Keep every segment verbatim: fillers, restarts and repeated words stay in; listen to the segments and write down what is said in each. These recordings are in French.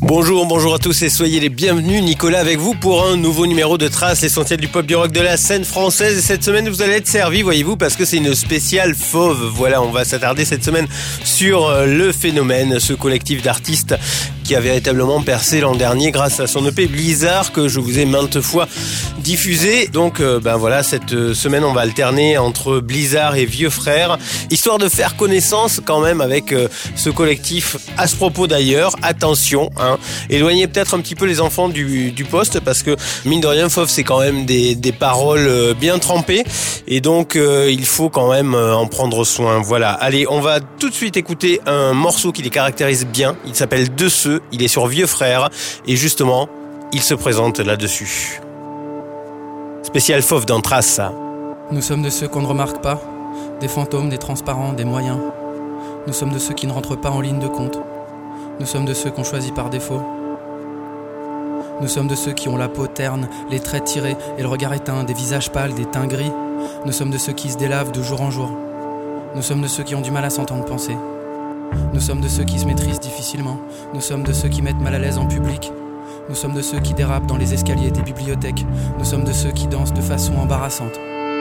Bonjour, bonjour à tous et soyez les bienvenus. Nicolas avec vous pour un nouveau numéro de Traces, l'essentiel du pop du rock de la scène française. Et cette semaine, vous allez être servis, voyez-vous, parce que c'est une spéciale Fauve. Voilà, on va s'attarder cette semaine sur le phénomène, ce collectif d'artistes qui a véritablement percé l'an dernier grâce à son E P Blizzard que je vous ai maintes fois diffusé. Donc, euh, ben voilà, cette semaine, on va alterner entre Blizzard et Vieux Frères, histoire de faire connaissance quand même avec euh, ce collectif. À ce propos d'ailleurs, attention, hein, éloignez peut-être un petit peu les enfants du, du poste parce que mine de rien, Fauve, c'est quand même des, des paroles bien trempées et donc euh, il faut quand même en prendre soin. Voilà, allez, on va tout de suite écouter un morceau qui les caractérise bien. Il s'appelle De Ceux, il est sur Vieux Frères et justement, il se présente là-dessus. Spécial Fauve dans Traces. Nous sommes de ceux qu'on ne remarque pas, des fantômes, des transparents, des moyens. Nous sommes de ceux qui ne rentrent pas en ligne de compte. Nous sommes de ceux qu'on choisit par défaut. Nous sommes de ceux qui ont la peau terne, les traits tirés et le regard éteint, des visages pâles, des teints gris. Nous sommes de ceux qui se délavent de jour en jour. Nous sommes de ceux qui ont du mal à s'entendre penser. Nous sommes de ceux qui se maîtrisent difficilement. Nous sommes de ceux qui mettent mal à l'aise en public. Nous sommes de ceux qui dérapent dans les escaliers des bibliothèques. Nous sommes de ceux qui dansent de façon embarrassante.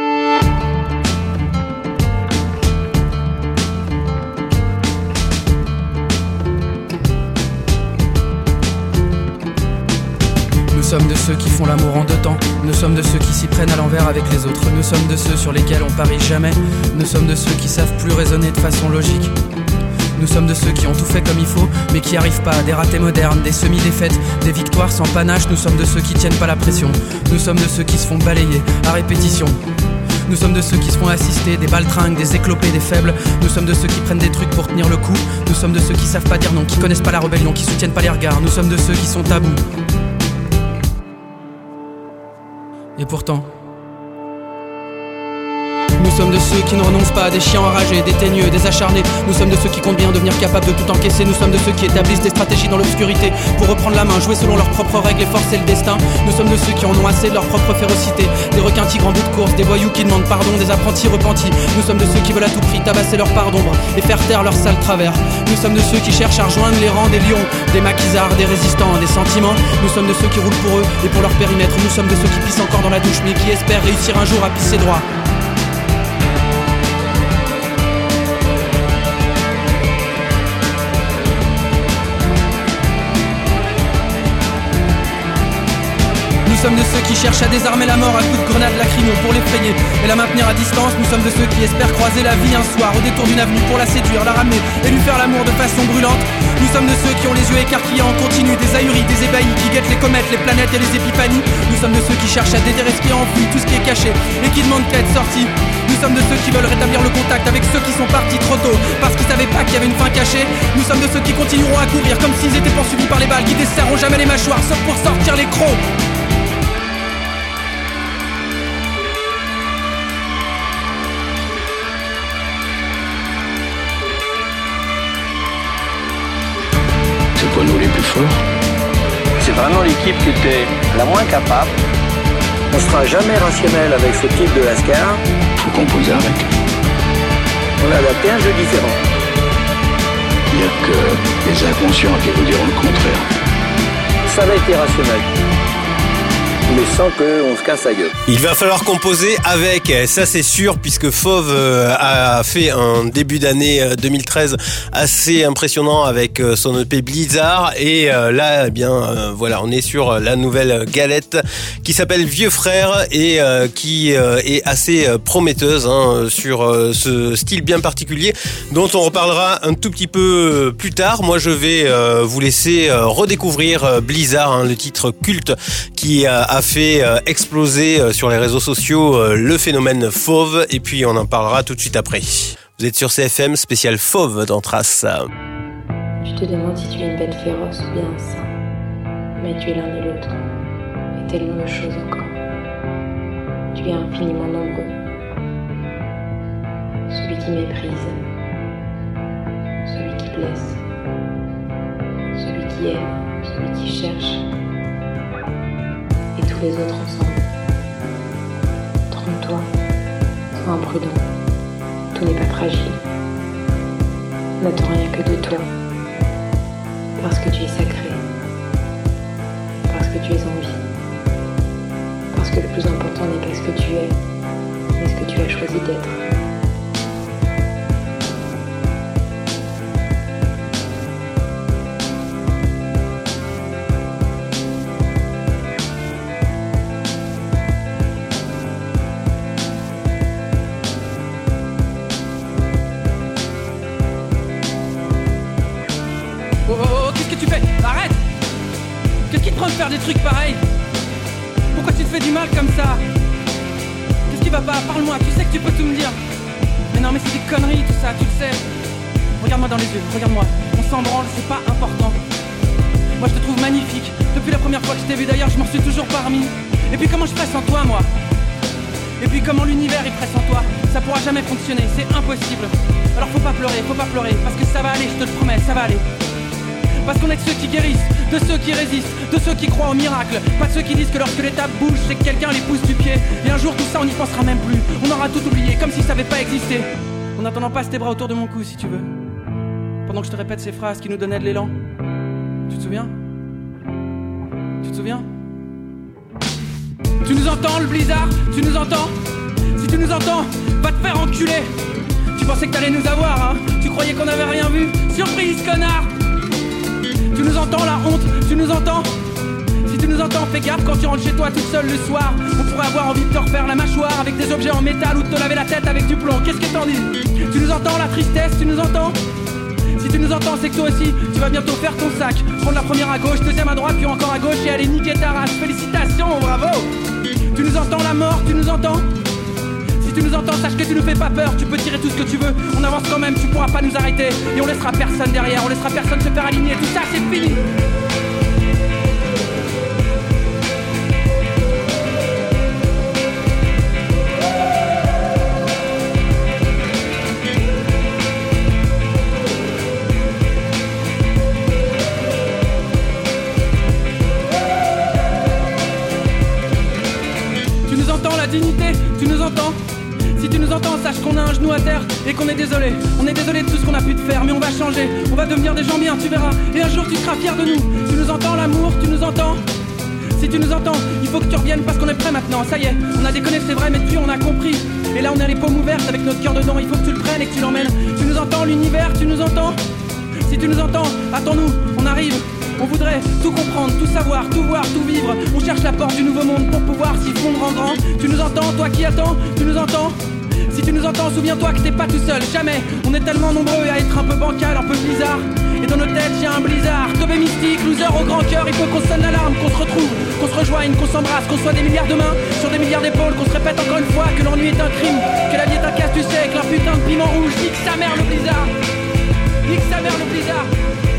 Nous sommes de ceux qui font l'amour en deux temps. Nous sommes de ceux qui s'y prennent à l'envers avec les autres. Nous sommes de ceux sur lesquels on parie jamais. Nous sommes de ceux qui savent plus raisonner de façon logique. Nous sommes de ceux qui ont tout fait comme il faut, mais qui arrivent pas à des ratés modernes, des semi-défaites, des victoires sans panache. Nous sommes de ceux qui tiennent pas la pression. Nous sommes de ceux qui se font balayer à répétition. Nous sommes de ceux qui se font assister, des baltringues, des éclopés, des faibles. Nous sommes de ceux qui prennent des trucs pour tenir le coup. Nous sommes de ceux qui savent pas dire non, qui connaissent pas la rébellion, qui soutiennent pas les regards. Nous sommes de ceux qui sont tabous. Et pourtant, nous sommes de ceux qui ne renoncent pas à des chiens enragés, des teigneux, des acharnés. Nous sommes de ceux qui comptent bien devenir capables de tout encaisser. Nous sommes de ceux qui établissent des stratégies dans l'obscurité pour reprendre la main, jouer selon leurs propres règles et forcer le destin. Nous sommes de ceux qui en ont assez de leur propre férocité, des requins tigres en bout de course, des voyous qui demandent pardon, des apprentis repentis. Nous sommes de ceux qui veulent à tout prix tabasser leur part d'ombre et faire taire leur sale travers. Nous sommes de ceux qui cherchent à rejoindre les rangs des lions, des maquisards, des résistants, des sentiments. Nous sommes de ceux qui roulent pour eux et pour leur périmètre. Nous sommes de ceux qui pissent encore dans la douche mais qui espèrent réussir un jour à pisser droit. Nous sommes de ceux qui cherchent à désarmer la mort à coups de grenades lacrymo pour l'effrayer et la maintenir à distance. Nous sommes de ceux qui espèrent croiser la vie un soir au détour d'une avenue pour la séduire, la ramener et lui faire l'amour de façon brûlante. Nous sommes de ceux qui ont les yeux écarquillés en continu, des ahuris, des ébahis, qui guettent les comètes, les planètes et les épiphanies. Nous sommes de ceux qui cherchent à déterrer ce qui est enfoui, tout ce qui est caché et qui demandent qu'à être sorti. Nous sommes de ceux qui veulent rétablir le contact avec ceux qui sont partis trop tôt parce qu'ils savaient pas qu'il y avait une fin cachée. Nous sommes de ceux qui continueront à courir comme s'ils étaient poursuivis par les balles, qui desserreront jamais les mâchoires sauf pour sortir les crocs. Pour nous les plus forts. C'est vraiment l'équipe qui était la moins capable. On sera jamais rationnel avec ce type de lascar. Faut composer avec. On a adapté un jeu différent. Il n'y a que les inconscients qui vous diront le contraire. Ça va être irrationnel, mais sans qu'on se casse la gueule. Il va falloir composer avec, ça c'est sûr, puisque Fauve a fait un début d'année deux mille treize assez impressionnant avec son E P Blizzard et là, eh bien, voilà, on est sur la nouvelle galette qui s'appelle Vieux Frères et qui est assez prometteuse hein, sur ce style bien particulier dont on reparlera un tout petit peu plus tard. Moi, je vais vous laisser redécouvrir Blizzard, hein, le titre culte qui a a fait euh, exploser euh, sur les réseaux sociaux euh, le phénomène Fauve et puis on en parlera tout de suite après. Vous êtes sur C F M, spécial Fauve dans Traces. Tu te demandes si tu es une bête féroce ou bien un saint, mais tu es l'un et l'autre, et tellement de choses encore. Tu es infiniment nombreux, celui qui méprise, celui qui blesse, celui qui aime, celui qui cherche, et tous les autres ensemble. Trompe-toi, sois imprudent, tout n'est pas fragile. N'attends rien que de toi, parce que tu es sacré, l'important n'est pas ce que tu es, mais ce que tu as choisi d'être. Oh, oh, oh, qu'est-ce que tu fais? Arrête! Qu'est-ce qui te prend de faire des trucs pareils? Pourquoi tu te fais du mal comme ça? Qu'est-ce qui va pas? Parle-moi, tu sais que tu peux tout me dire. Mais non, mais c'est des conneries tout ça, tu le sais. Regarde-moi dans les yeux, regarde-moi. On s'en branle, c'est pas important. Moi je te trouve magnifique. Depuis la première fois que je t'ai vu d'ailleurs, je m'en suis toujours pas remis. Et puis comment je presse en toi, moi? Et puis comment l'univers il presse en toi? Ça pourra jamais fonctionner, c'est impossible. Alors faut pas pleurer, faut pas pleurer, parce que ça va aller, je te le promets, ça va aller. Parce qu'on est de ceux qui guérissent, de ceux qui résistent, de ceux qui croient au miracle. Pas de ceux qui disent que lorsque l'étape bouge, c'est que quelqu'un les pousse du pied. Et un jour tout ça on n'y pensera même plus. On aura tout oublié, comme si ça avait pas existé. En attendant, passe tes bras autour de mon cou si tu veux. Pendant que je te répète ces phrases qui nous donnaient de l'élan. Tu te souviens? Tu te souviens? Tu nous entends le blizzard? Tu nous entends? Si tu nous entends, va te faire enculer. Tu pensais que t'allais nous avoir, hein? Tu croyais qu'on avait rien vu? Surprise, connard! Tu nous entends la honte, tu nous entends? Si tu nous entends, fais gaffe quand tu rentres chez toi toute seule le soir. On pourrait avoir envie de te refaire la mâchoire avec des objets en métal ou de te laver la tête avec du plomb. Qu'est-ce que t'en dis? Tu nous entends la tristesse, tu nous entends? Si tu nous entends, c'est que toi aussi, tu vas bientôt faire ton sac. Prendre la première à gauche, deuxième à droite, puis encore à gauche et aller niquer ta race. Félicitations, bravo! Tu nous entends la mort, tu nous entends? Si tu nous entends, sache que tu nous fais pas peur. Tu peux tirer tout ce que tu veux, on avance quand même, tu pourras pas nous arrêter. Et on laissera personne derrière, on laissera personne se faire aligner. Tout ça, c'est fini. Tu nous entends la dignité, tu nous entends? Si tu nous entends, sache qu'on a un genou à terre et qu'on est désolé. On est désolé de tout ce qu'on a pu te faire, mais on va changer. On va devenir des gens bien, tu verras. Et un jour tu seras fier de nous. Tu nous entends l'amour, tu nous entends? Si tu nous entends, il faut que tu reviennes parce qu'on est prêt maintenant. Ça y est, on a déconné, c'est vrai, mais depuis on a compris. Et là on a les paumes ouvertes avec notre cœur dedans. Il faut que tu le prennes et que tu l'emmènes. Tu nous entends l'univers, tu nous entends? Si tu nous entends, attends-nous, on arrive. On voudrait tout comprendre, tout savoir, tout voir, tout vivre. On cherche la porte du nouveau monde pour pouvoir s'y fondre en grand. Tu nous entends, toi qui attends? Tu nous entends? Si tu nous entends, souviens-toi que t'es pas tout seul, jamais. On est tellement nombreux à être un peu bancal, un peu bizarre. Et dans nos têtes y'a un blizzard. Tobé mystique, loser au grand cœur. Il faut qu'on sonne l'alarme, qu'on se retrouve, qu'on se rejoigne, qu'on s'embrasse, qu'on soit des milliards de mains sur des milliards d'épaules, qu'on se répète encore une fois que l'ennui est un crime, que la vie est un casse du siècle, un putain de piment rouge. Nique sa mère le blizzard. Nique sa mère le blizzard.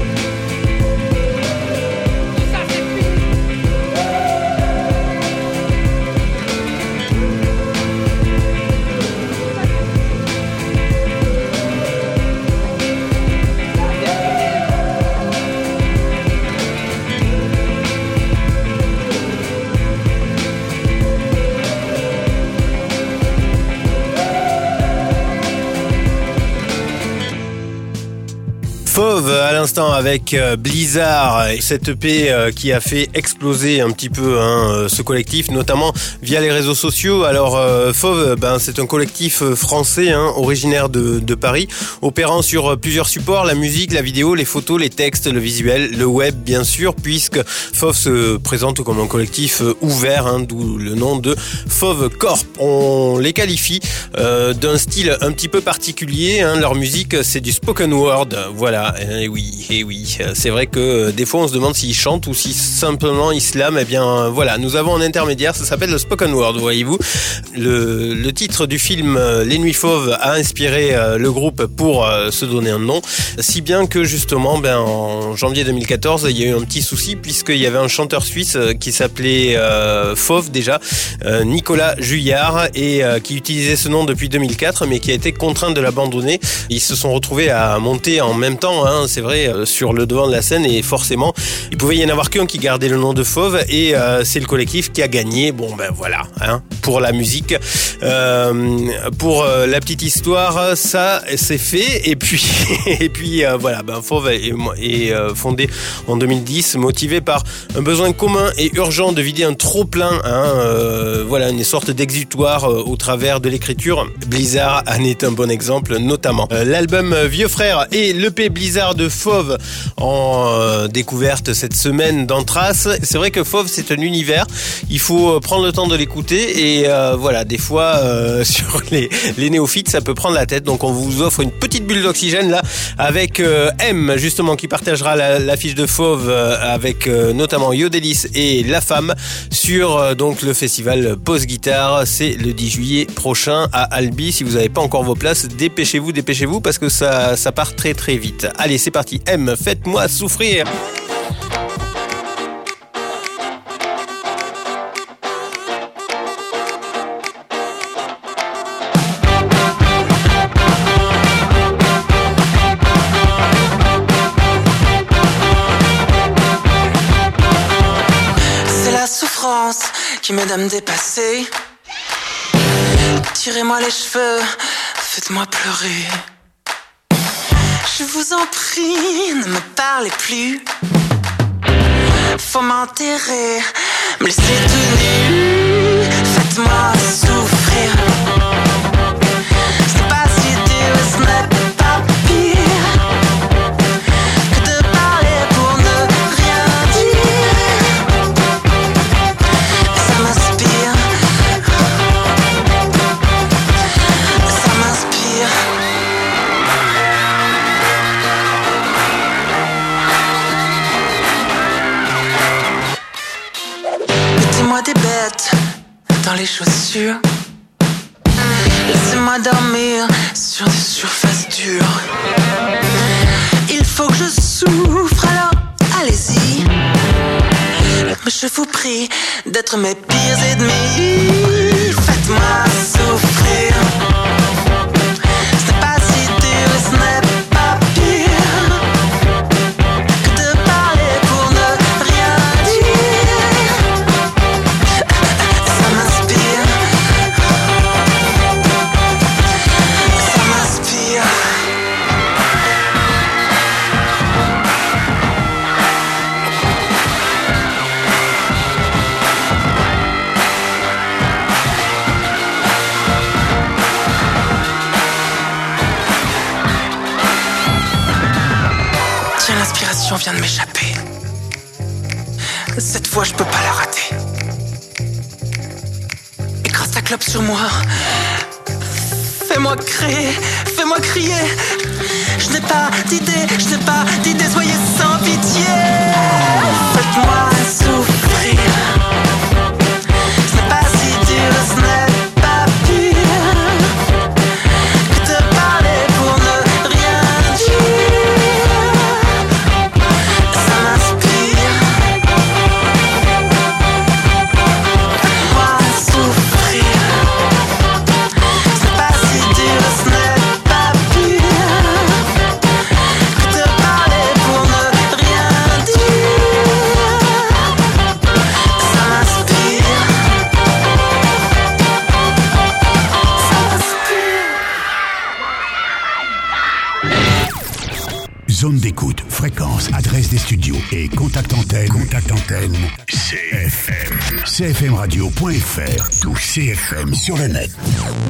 Fauve à l'instant avec Blizzard, cette E P qui a fait exploser un petit peu hein, ce collectif, notamment via les réseaux sociaux. Alors Fauve, ben c'est un collectif français hein, originaire de, de Paris, opérant sur plusieurs supports, la musique, la vidéo, les photos, les textes, le visuel, le web bien sûr, puisque Fauve se présente comme un collectif ouvert, hein, d'où le nom de Fauve Corp. On les qualifie euh, d'un style un petit peu particulier, hein, leur musique c'est du spoken word, voilà. Et oui, et oui, c'est vrai que des fois on se demande s'ils chantent ou si simplement ils slament. Eh bien voilà, nous avons un intermédiaire, ça s'appelle le spoken word, voyez-vous. Le, le titre du film Les Nuits Fauves a inspiré le groupe pour se donner un nom, si bien que justement ben, en janvier deux mille quatorze il y a eu un petit souci puisqu'il y avait un chanteur suisse qui s'appelait euh, Fauve déjà, euh, Nicolas Juillard, et euh, qui utilisait ce nom depuis deux mille quatre mais qui a été contraint de l'abandonner. Ils se sont retrouvés à monter en même temps hein, c'est vrai, euh, sur le devant de la scène, et forcément, il pouvait y en avoir qu'un qui gardait le nom de Fauve, et euh, c'est le collectif qui a gagné. Bon ben voilà, hein, pour la musique. Euh, pour euh, la petite histoire, ça c'est fait, et puis et puis euh, voilà, ben Fauve est, est euh, fondé en deux mille dix, motivé par un besoin commun et urgent de vider un trop plein, hein, euh, voilà, une sorte d'exutoire euh, au travers de l'écriture. Blizzard en est un bon exemple, notamment euh, l'album Vieux Frères et l'E P Blizzard de Fauve en euh, découverte cette semaine dans Trace. C'est vrai que Fauve, c'est un univers, il faut prendre le temps de l'écouter, et euh, voilà, des fois euh, sur les, les néophytes ça peut prendre la tête, donc on vous offre une petite bulle d'oxygène là avec euh, M justement qui partagera la, l'affiche de Fauve euh, avec euh, notamment Yodelis et La Femme sur euh, donc le festival Pause Guitare. C'est le dix juillet prochain à Albi. Si vous n'avez pas encore vos places, dépêchez-vous, dépêchez-vous parce que ça, ça part très très vite. Allez, c'est parti. M, faites-moi souffrir. Qui m'aide à me dépasser. Tirez-moi les cheveux, faites-moi pleurer. Je vous en prie, ne me parlez plus. Faut m'enterrer, me laisser tout nu. Faites-moi souffrir. Ce n'est pas si dur, ce n'est pas pire que de parler pour ne rien dire. Ça m'inspire. Ça m'inspire. Mettez-moi des bêtes dans les chaussures. Laissez-moi dormir sur des surfaces dures. Il faut que je souffre, alors allez-y. Mais je vous prie d'être mes pires ennemis. Faites-moi souffrir. Ce n'est pas si dur, ce n'est pas pire que de parler pour ne rien dire. Ça m'inspire. Ça m'inspire. Tiens, l'inspiration vient de m'échapper. Cette fois, je peux pas la rater. Écrase ta clope sur moi. Fais-moi créer, fais-moi crier. Je n'ai pas d'idée, je n'ai pas d'idée, soyez sans pitié. Faites-moi souffrir. Ce n'est pas si dur, ce n'est pas pire que de parler pour ne rien dire. Ça m'inspire. Faites-moi souffrir. Ce n'est pas si dur, ce n'est pas pire que de parler pour ne rien dire. Ça m'inspire. Ça m'inspire. Zone d'écoute, fréquence, adresse des studios et contact antenne. Contact antenne. C F M. C F M radio point F R. Tout C F M sur le net.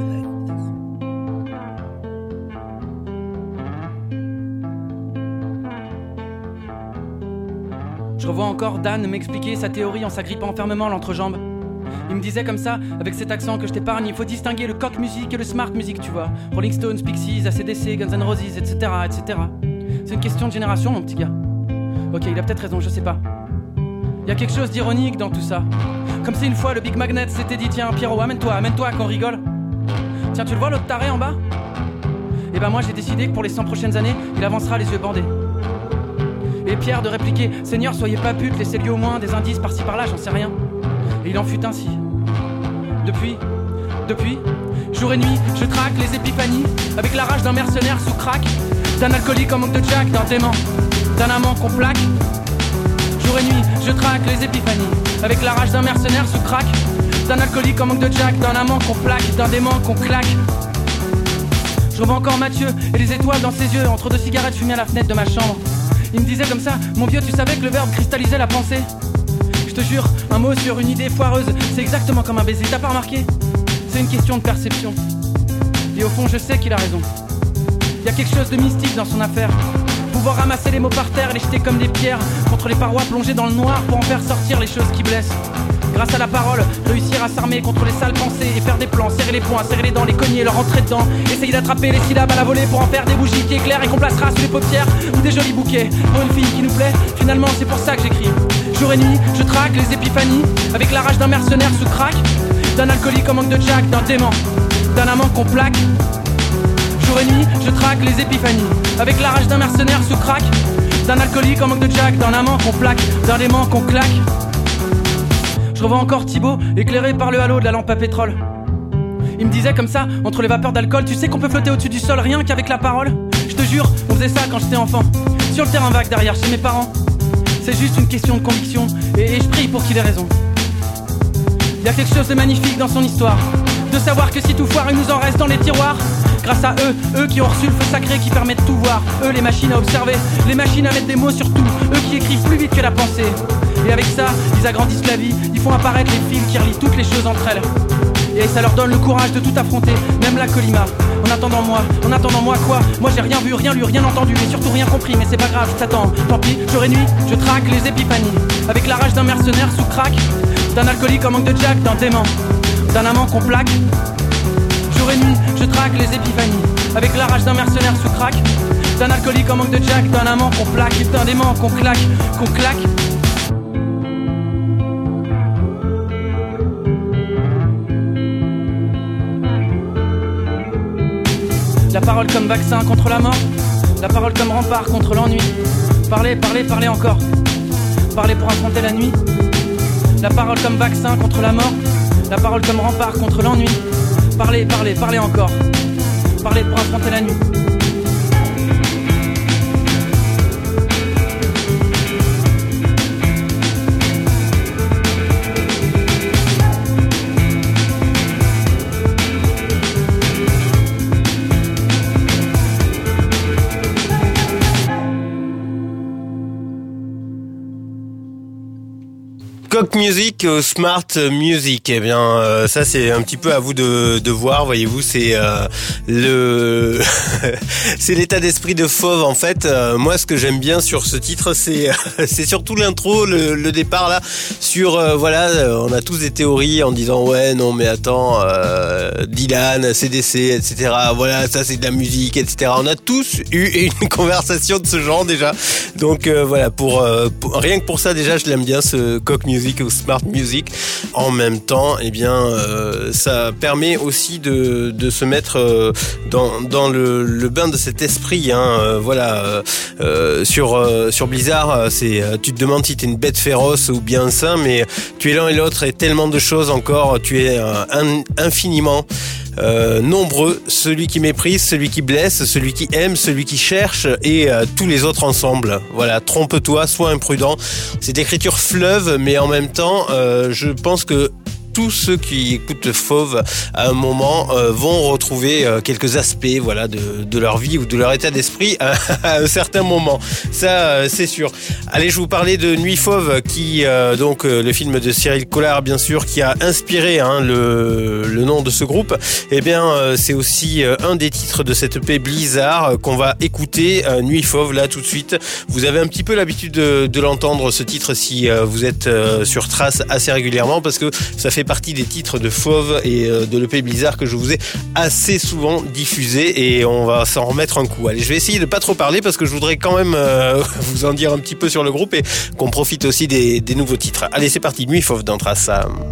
Je revois encore Dan m'expliquer sa théorie en s'agrippant fermement l'entrejambe. Il me disait comme ça, avec cet accent que je t'épargne, il faut distinguer le cock music et le smart music, tu vois. Rolling Stones, Pixies, A C D C, Guns N' Roses, et cetera, et cetera. C'est une question de génération, mon petit gars. Ok, il a peut-être raison, je sais pas. Il y a quelque chose d'ironique dans tout ça. Comme si une fois le Big Magnet s'était dit, tiens Pierrot, amène-toi, amène-toi qu'on rigole. Tiens, tu le vois l'autre taré en bas ? Et ben moi j'ai décidé que pour les cent prochaines années, il avancera les yeux bandés. Et Pierre de répliquer, Seigneur, soyez pas pute, laissez-lui au moins des indices par-ci par-là, j'en sais rien. Et il en fut ainsi. Depuis, Depuis, jour et nuit, je traque les épiphanies avec la rage d'un mercenaire sous crack, d'un alcoolique en manque de jack, d'un dément, d'un amant qu'on plaque. Jour et nuit, je traque les épiphanies avec la rage d'un mercenaire sous crack, d'un alcoolique en manque de jack, d'un amant qu'on plaque, d'un dément qu'on claque. Je revois encore Mathieu et les étoiles dans ses yeux, entre deux cigarettes fumées à la fenêtre de ma chambre. Il me disait comme ça, mon vieux, tu savais que le verbe cristallisait la pensée. Je te jure, un mot sur une idée foireuse, c'est exactement comme un baiser, t'as pas remarqué? C'est une question de perception. Et au fond, je sais qu'il a raison. Il y a quelque chose de mystique dans son affaire. Pouvoir ramasser les mots par terre et les jeter comme des pierres contre les parois plongées dans le noir pour en faire sortir les choses qui blessent. Grâce à la parole, réussir à s'armer contre les sales pensées et faire des plans, serrer les poings, serrer les dents, les cogner, leur rentrer dedans. Essayer d'attraper les syllabes à la volée pour en faire des bougies qui éclairent et qu'on placera sous les paupières ou des jolis bouquets pour une fille qui nous plaît. Finalement, c'est pour ça que j'écris. Jour et nuit, je traque les épiphanies avec la rage d'un mercenaire sous crack, d'un alcoolique en manque de jack, d'un dément, d'un amant qu'on plaque. Jour et nuit, je traque les épiphanies avec la rage d'un mercenaire sous crack, d'un alcoolique en manque de jack, d'un amant qu'on plaque, d'un dément qu'on claque. Je revois encore Thibaut, éclairé par le halo de la lampe à pétrole. Il me disait comme ça, entre les vapeurs d'alcool, tu sais qu'on peut flotter au-dessus du sol rien qu'avec la parole. Je te jure, on faisait ça quand j'étais enfant, sur le terrain vague derrière chez mes parents. C'est juste une question de conviction, et, et je prie pour qu'il ait raison. Il y a quelque chose de magnifique dans son histoire, de savoir que si tout foire, il nous en reste dans les tiroirs. Grâce à eux, eux qui ont reçu le feu sacré qui permet de tout voir. Eux les machines à observer, les machines à mettre des mots sur tout. Eux qui écrivent plus vite que la pensée. Et avec ça, ils agrandissent la vie, ils font apparaître les fils qui relient toutes les choses entre elles. Et ça leur donne le courage de tout affronter, même la colima. En attendant moi, en attendant moi quoi? Moi j'ai rien vu, rien lu, rien entendu, et surtout rien compris. Mais c'est pas grave, je t'attends, tant pis, jour et nuit, je traque les épiphanies avec la rage d'un mercenaire sous crack, d'un alcoolique en manque de jack, d'un dément, d'un amant qu'on plaque. Jour et nuit, je traque les épiphanies avec la rage d'un mercenaire sous crack, d'un alcoolique en manque de jack, d'un amant qu'on plaque, d'un dément qu'on claque, qu'on claque. La parole comme vaccin contre la mort, la parole comme rempart contre l'ennui. Parlez, parlez, parlez encore. Parlez pour affronter la nuit. La parole comme vaccin contre la mort, la parole comme rempart contre l'ennui. Parlez, parlez, parlez encore. Parlez pour affronter la nuit. Coq Music ou Smart Music, eh bien euh, ça c'est un petit peu à vous de, de voir, voyez-vous, c'est euh, le c'est l'état d'esprit de Fauve en fait. Euh, moi ce que j'aime bien sur ce titre c'est c'est surtout l'intro, le, le départ là sur euh, voilà, on a tous des théories en disant ouais non mais attends euh, Dylan, C D C, et cetera. Voilà, ça c'est de la musique, et cetera. On a tous eu une conversation de ce genre déjà. Donc euh, voilà, pour, euh, pour rien que pour ça déjà je l'aime bien ce Coq Music ou Smart Music. En même temps, eh bien, euh, ça permet aussi de, de se mettre euh, dans, dans le, le bain de cet esprit. Hein. Euh, voilà, euh, sur euh, sur Blizzard, c'est tu te demandes si t'es une bête féroce ou bien sain, mais tu es l'un et l'autre et tellement de choses encore. Tu es euh, un, infiniment. Euh, nombreux, celui qui méprise, celui qui blesse, celui qui aime, celui qui cherche et euh, tous les autres ensemble. Voilà, trompe-toi, sois imprudent. C'est écriture fleuve, mais en même temps, euh, je pense que tous ceux qui écoutent Fauve à un moment euh, vont retrouver euh, quelques aspects, voilà, de, de leur vie ou de leur état d'esprit à, à un certain moment. Ça, euh, c'est sûr. Allez, je vous parlais de Nuit Fauve, qui euh, donc euh, le film de Cyril Collard, bien sûr, qui a inspiré hein, le, le nom de ce groupe. Eh bien, euh, c'est aussi euh, un des titres de cette E P Blizzard euh, qu'on va écouter. Euh, Nuit Fauve, là, tout de suite. Vous avez un petit peu l'habitude de, de l'entendre, ce titre, si euh, vous êtes euh, sur Trace assez régulièrement, parce que ça fait partie des titres de Fauve et de l'E P Blizzard que je vous ai assez souvent diffusé, et on va s'en remettre un coup. Allez, je vais essayer de pas trop parler parce que je voudrais quand même euh, vous en dire un petit peu sur le groupe et qu'on profite aussi des, des nouveaux titres. Allez, c'est parti, Nuit Fauve dans Trace.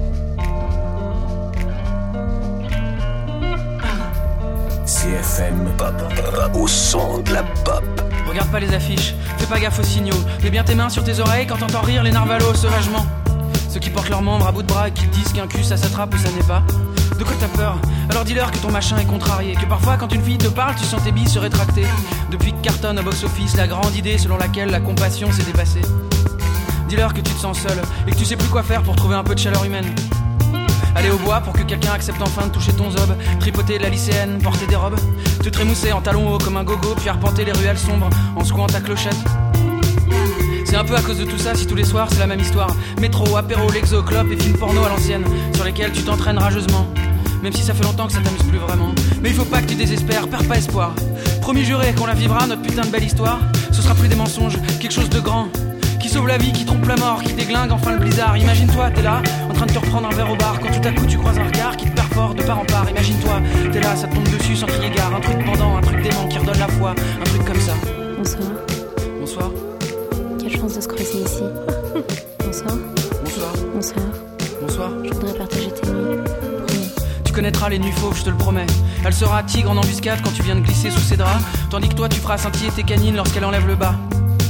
C F M pop, au son de la pop. Regarde pas les affiches, fais pas gaffe aux signaux. Mets bien tes mains sur tes oreilles quand t'entends rire les narvalos sauvagement. Ceux qui portent leurs membres à bout de bras et qui disent qu'un cul ça s'attrape ou ça n'est pas. De quoi t'as peur? Alors dis-leur que ton machin est contrarié, que parfois quand une fille te parle, tu sens tes billes se rétracter. Depuis que cartonne au box-office la grande idée selon laquelle la compassion s'est dépassée. Dis-leur que tu te sens seul et que tu sais plus quoi faire pour trouver un peu de chaleur humaine. Aller au bois pour que quelqu'un accepte enfin de toucher ton zob. Tripoter de la lycéenne, porter des robes. Te trémousser en talons hauts comme un gogo, puis arpenter les ruelles sombres en secouant ta clochette. C'est un peu à cause de tout ça si tous les soirs c'est la même histoire. Métro, apéro, l'exo, clope et films porno à l'ancienne, sur lesquels tu t'entraînes rageusement. Même si ça fait longtemps que ça t'amuse plus vraiment. Mais il faut pas que tu désespères, perds pas espoir. Promis juré qu'on la vivra, notre putain de belle histoire. Ce sera plus des mensonges, quelque chose de grand, qui sauve la vie, qui trompe la mort, qui déglingue enfin le blizzard. Imagine-toi, t'es là, en train de te reprendre un verre au bar, quand tout à coup tu croises un regard qui te perd fort de part en part. Imagine-toi, t'es là, ça te tombe dessus sans crier gare. Un truc pendant, un truc dément qui redonne la foi, un truc comme ça. Bonsoir. Bonsoir. Quelle chance de se croiser ici. Bonsoir. Bonsoir. Bonsoir. Bonsoir. Je voudrais partager tes nuits. Promis. Tu connaîtras les nuits fauves, je te le promets. Elle sera tigre en embuscade quand tu viens de glisser sous ses draps, tandis que toi tu feras scintiller tes canines lorsqu'elle enlève le bas.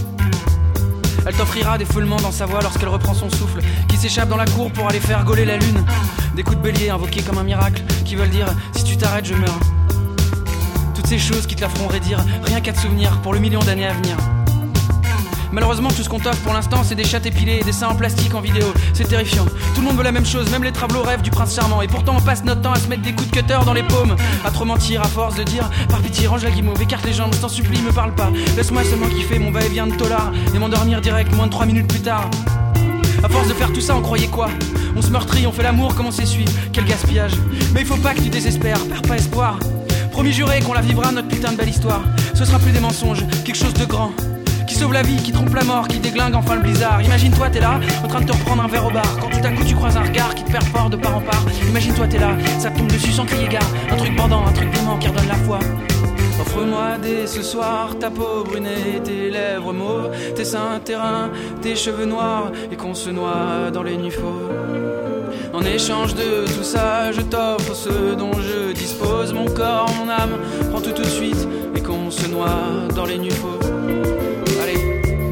Elle t'offrira des foulements dans sa voix lorsqu'elle reprend son souffle, qui s'échappe dans la cour pour aller faire gauler la lune. Des coups de bélier invoqués comme un miracle, qui veulent dire si tu t'arrêtes je meurs. Toutes ces choses qui te la feront raidir, rien qu'à te souvenir pour le million d'années à venir. Malheureusement tout ce qu'on t'offre pour l'instant c'est des chattes épilées et des seins en plastique en vidéo. C'est terrifiant, tout le monde veut la même chose, même les tableaux rêvent du prince charmant. Et pourtant on passe notre temps à se mettre des coups de cutter dans les paumes, à trop mentir à force de dire par pitié range la guimauve, écarte les jambes, je t'en supplie me parle pas. Laisse-moi seulement kiffer mon va-et-vient de tolard et m'endormir direct moins de trois minutes plus tard. À force de faire tout ça on croyait quoi? On se meurtrit, on fait l'amour comme on s'essuie, quel gaspillage. Mais il faut pas que tu désespères, perds pas espoir. Promis juré qu'on la vivra notre putain de belle histoire. Ce sera plus des mensonges, quelque chose de grand, qui sauve la vie, qui trompe la mort, qui déglingue enfin le blizzard. Imagine-toi t'es là, en train de te reprendre un verre au bar, quand tout à coup tu croises un regard qui te perd fort de part en part. Imagine-toi t'es là, ça te tombe dessus sans crier gare. Un truc bandant, un truc dément qui redonne la foi. Offre-moi dès ce soir ta peau brunée, tes lèvres mauves, tes seins terrains, tes cheveux noirs, et qu'on se noie dans les nuits fauves. En échange de tout ça, je t'offre ce dont je dispose. Mon corps, mon âme, prends tout tout de suite, et qu'on se noie dans les nuits fauves. Allez.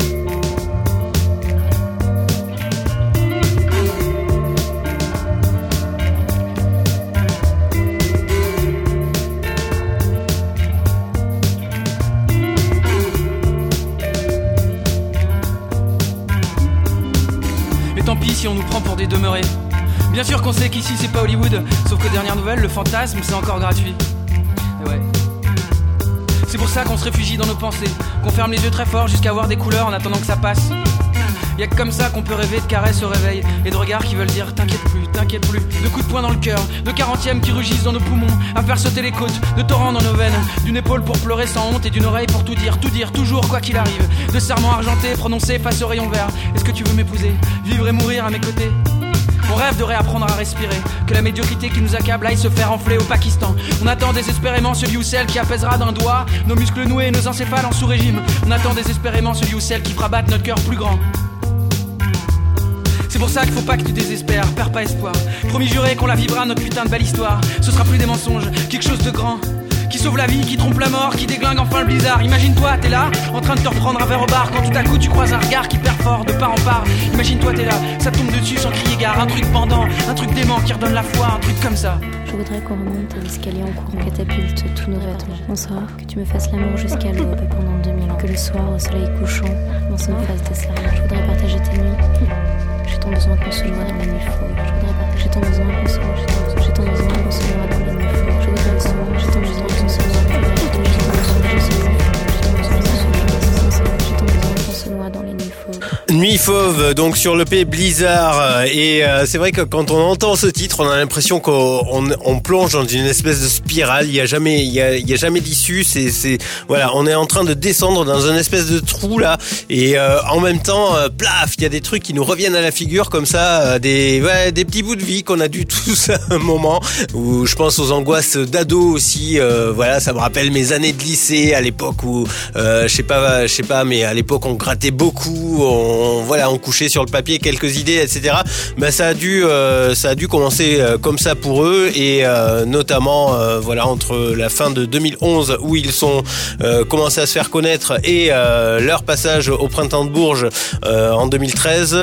Et tant pis si on nous prend pour des demeurés. Bien sûr qu'on sait qu'ici c'est pas Hollywood, sauf que dernière nouvelle, le fantasme c'est encore gratuit. Et ouais. C'est pour ça qu'on se réfugie dans nos pensées, qu'on ferme les yeux très fort jusqu'à voir des couleurs en attendant que ça passe. Y'a que comme ça qu'on peut rêver de caresses au réveil, et de regards qui veulent dire t'inquiète plus, t'inquiète plus. De coups de poing dans le cœur, de quarantièmes qui rugissent dans nos poumons, à faire sauter les côtes, de torrents dans nos veines, d'une épaule pour pleurer sans honte et d'une oreille pour tout dire, tout dire, toujours quoi qu'il arrive. De serments argentés prononcés face au rayon vert. Est-ce que tu veux m'épouser, vivre et mourir à mes côtés? On rêve de réapprendre à respirer, que la médiocrité qui nous accable aille se faire enfler au Pakistan. On attend désespérément celui ou celle qui apaisera d'un doigt nos muscles noués et nos encéphales en sous-régime. On attend désespérément celui ou celle qui fera battre notre cœur plus grand. C'est pour ça qu'il faut pas que tu désespères, perds pas espoir. Promis juré qu'on la vivra notre putain de belle histoire. Ce sera plus des mensonges, quelque chose de grand, qui sauve la vie, qui trompe la mort, qui déglingue enfin le blizzard. Imagine-toi, t'es là, en train de te reprendre un verre au bar, quand tout à coup tu croises un regard qui perd fort de part en part. Imagine-toi, t'es là, ça tombe dessus sans crier gare. Un truc pendant, un truc dément qui redonne la foi, un truc comme ça. Je voudrais qu'on remonte à l'escalier en courant, catapulte tous nos vêtements. Bonsoir, que tu me fasses l'amour jusqu'à l'aube pendant deux mille ans. Que le soir, au soleil couchant, on se fasse des serments. Je voudrais partager tes nuits. J'ai tant besoin qu'on se noie dans les nuits fauves. Je voudrais partager tant besoin qu'on se noie. J'ai tant besoin qu'on se noie dans les nuits fauves. Je voudrais le soir, j'ai tant besoin qu'on se noie. J'ai tant besoin qu'on se noie dans les nuits fauves. Nuit fauve, donc sur l'E P Blizzard, et euh, c'est vrai que quand on entend ce titre, on a l'impression qu'on on, on plonge dans une espèce de spirale. Il y a jamais, il y a, il y a jamais d'issue. C'est, c'est, voilà, on est en train de descendre dans une espèce de trou là, et euh, en même temps, euh, plaf, il y a des trucs qui nous reviennent à la figure comme ça, euh, des, ouais, des petits bouts de vie qu'on a dû tous à un moment. Où je pense aux angoisses d'ado aussi. Euh, voilà, ça me rappelle mes années de lycée à l'époque où, euh, je sais pas, je sais pas, mais à l'époque on grattait beaucoup. On, voilà, on couchait sur le papier quelques idées, et cetera. Ben ça a dû, euh, ça a dû commencer euh, comme ça pour eux, et euh, notamment, euh, voilà, entre la fin de deux mille onze où ils sont euh, commencé à se faire connaître et euh, leur passage au Printemps de Bourges euh, en deux mille treize.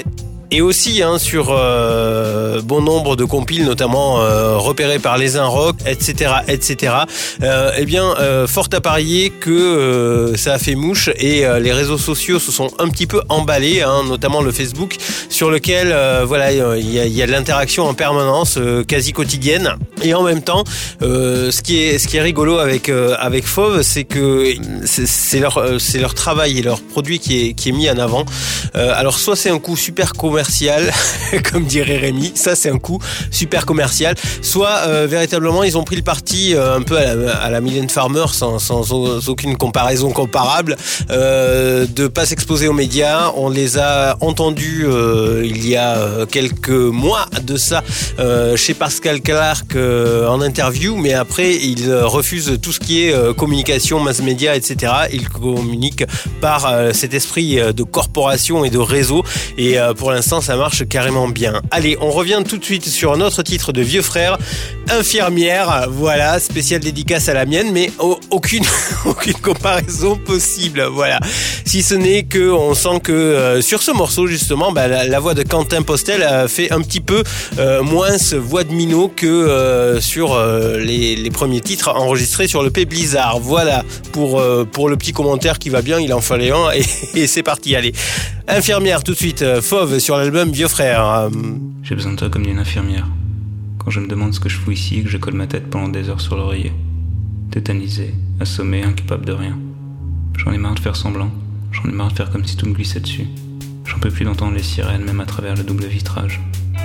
et aussi hein, sur euh, bon nombre de compiles, notamment euh, repérés par les Un Rock, et cetera, et cetera. Euh, eh bien, euh, fort à parier que euh, ça a fait mouche et euh, les réseaux sociaux se sont un petit peu emballés, hein, notamment le Facebook, sur lequel euh, voilà, il y a, il y a de l'interaction en permanence, euh, quasi quotidienne. Et en même temps, euh, ce qui est ce qui est rigolo avec euh, avec Fauve, c'est que c'est, c'est leur c'est leur travail et leur produit qui est qui est mis en avant. Euh, alors soit c'est un coup super commercial, comme dirait Rémi, ça c'est un coup super commercial. Soit euh, véritablement ils ont pris le parti euh, un peu à la, à la Mylène Farmer, sans sans aucune comparaison comparable, euh, de pas s'exposer aux médias. On les a entendus euh, il y a quelques mois de ça euh, chez Pascal Clark euh, en interview, mais après ils refusent tout ce qui est euh, communication, mass média, et cetera. Ils communiquent par euh, cet esprit de corporation et de réseau, et euh, pour l'instant ça marche carrément bien. Allez, on revient tout de suite sur un autre titre de Vieux Frères, Infirmière. Voilà, spéciale dédicace à la mienne, mais oh, aucune aucune comparaison possible. Voilà, si ce n'est que on sent que euh, sur ce morceau justement, bah, la, la voix de Quentin Postel a fait un petit peu euh, moins voix de minot que euh, sur euh, les, les premiers titres enregistrés sur le P Blizzard. Voilà pour euh, pour le petit commentaire qui va bien, il en fallait un, et, et c'est parti. Allez, Infirmière tout de suite, Fauve sur l'album Vieux Frères. J'ai besoin de toi comme d'une infirmière. Quand je me demande ce que je fous ici et que je colle ma tête pendant des heures sur l'oreiller. Tétanisé, assommé, incapable de rien. J'en ai marre de faire semblant. J'en ai marre de faire comme si tout me glissait dessus. J'en peux plus d'entendre les sirènes, même à travers le double vitrage.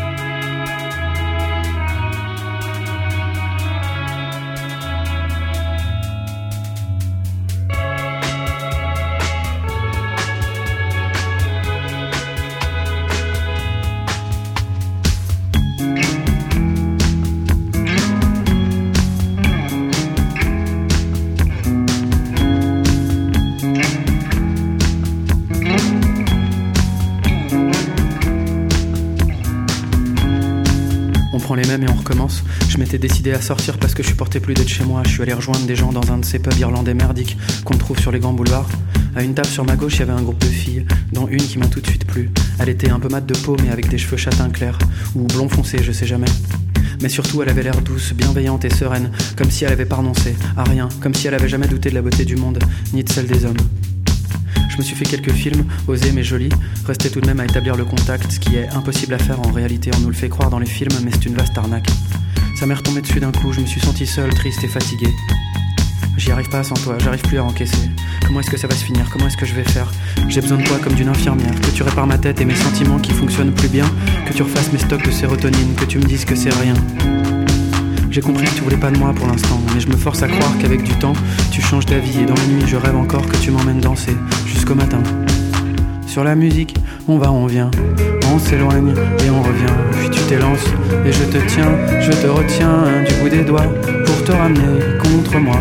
Les mêmes et on recommence. Je m'étais décidé à sortir parce que je supportais plus d'être chez moi. Je suis allé rejoindre des gens dans un de ces pubs irlandais merdiques qu'on trouve sur les grands boulevards. À une table sur ma gauche, il y avait un groupe de filles, dont une qui m'a tout de suite plu. Elle était un peu mate de peau mais avec des cheveux châtain clair, ou blond foncé, je sais jamais. Mais surtout elle avait l'air douce, bienveillante et sereine, comme si elle avait pas renoncé à rien, comme si elle avait jamais douté de la beauté du monde, ni de celle des hommes. Je me suis fait quelques films, osés mais jolis, restait tout de même à établir le contact, ce qui est impossible à faire en réalité, on nous le fait croire dans les films, mais c'est une vaste arnaque. Ça m'est retombé dessus d'un coup, je me suis senti seul, triste et fatigué. J'y arrive pas sans toi, j'arrive plus à encaisser. Comment est-ce que ça va se finir? Comment est-ce que je vais faire? J'ai besoin de toi comme d'une infirmière, que tu répares ma tête et mes sentiments qui fonctionnent plus bien, que tu refasses mes stocks de sérotonine, que tu me dises que c'est rien. J'ai compris que tu voulais pas de moi pour l'instant, mais je me force à croire qu'avec du temps, tu changes d'avis et dans la nuit, je rêve encore que tu m'emmènes danser, jusqu'au matin. Sur la musique, on va, on vient, on s'éloigne et on revient, puis tu t'élances et je te tiens, je te retiens du bout des doigts pour te ramener contre moi.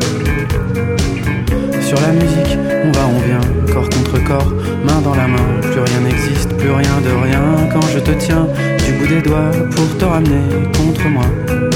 Sur la musique, on va, on vient, corps contre corps, main dans la main, plus rien n'existe, plus rien de rien quand je te tiens du bout des doigts pour te ramener contre moi.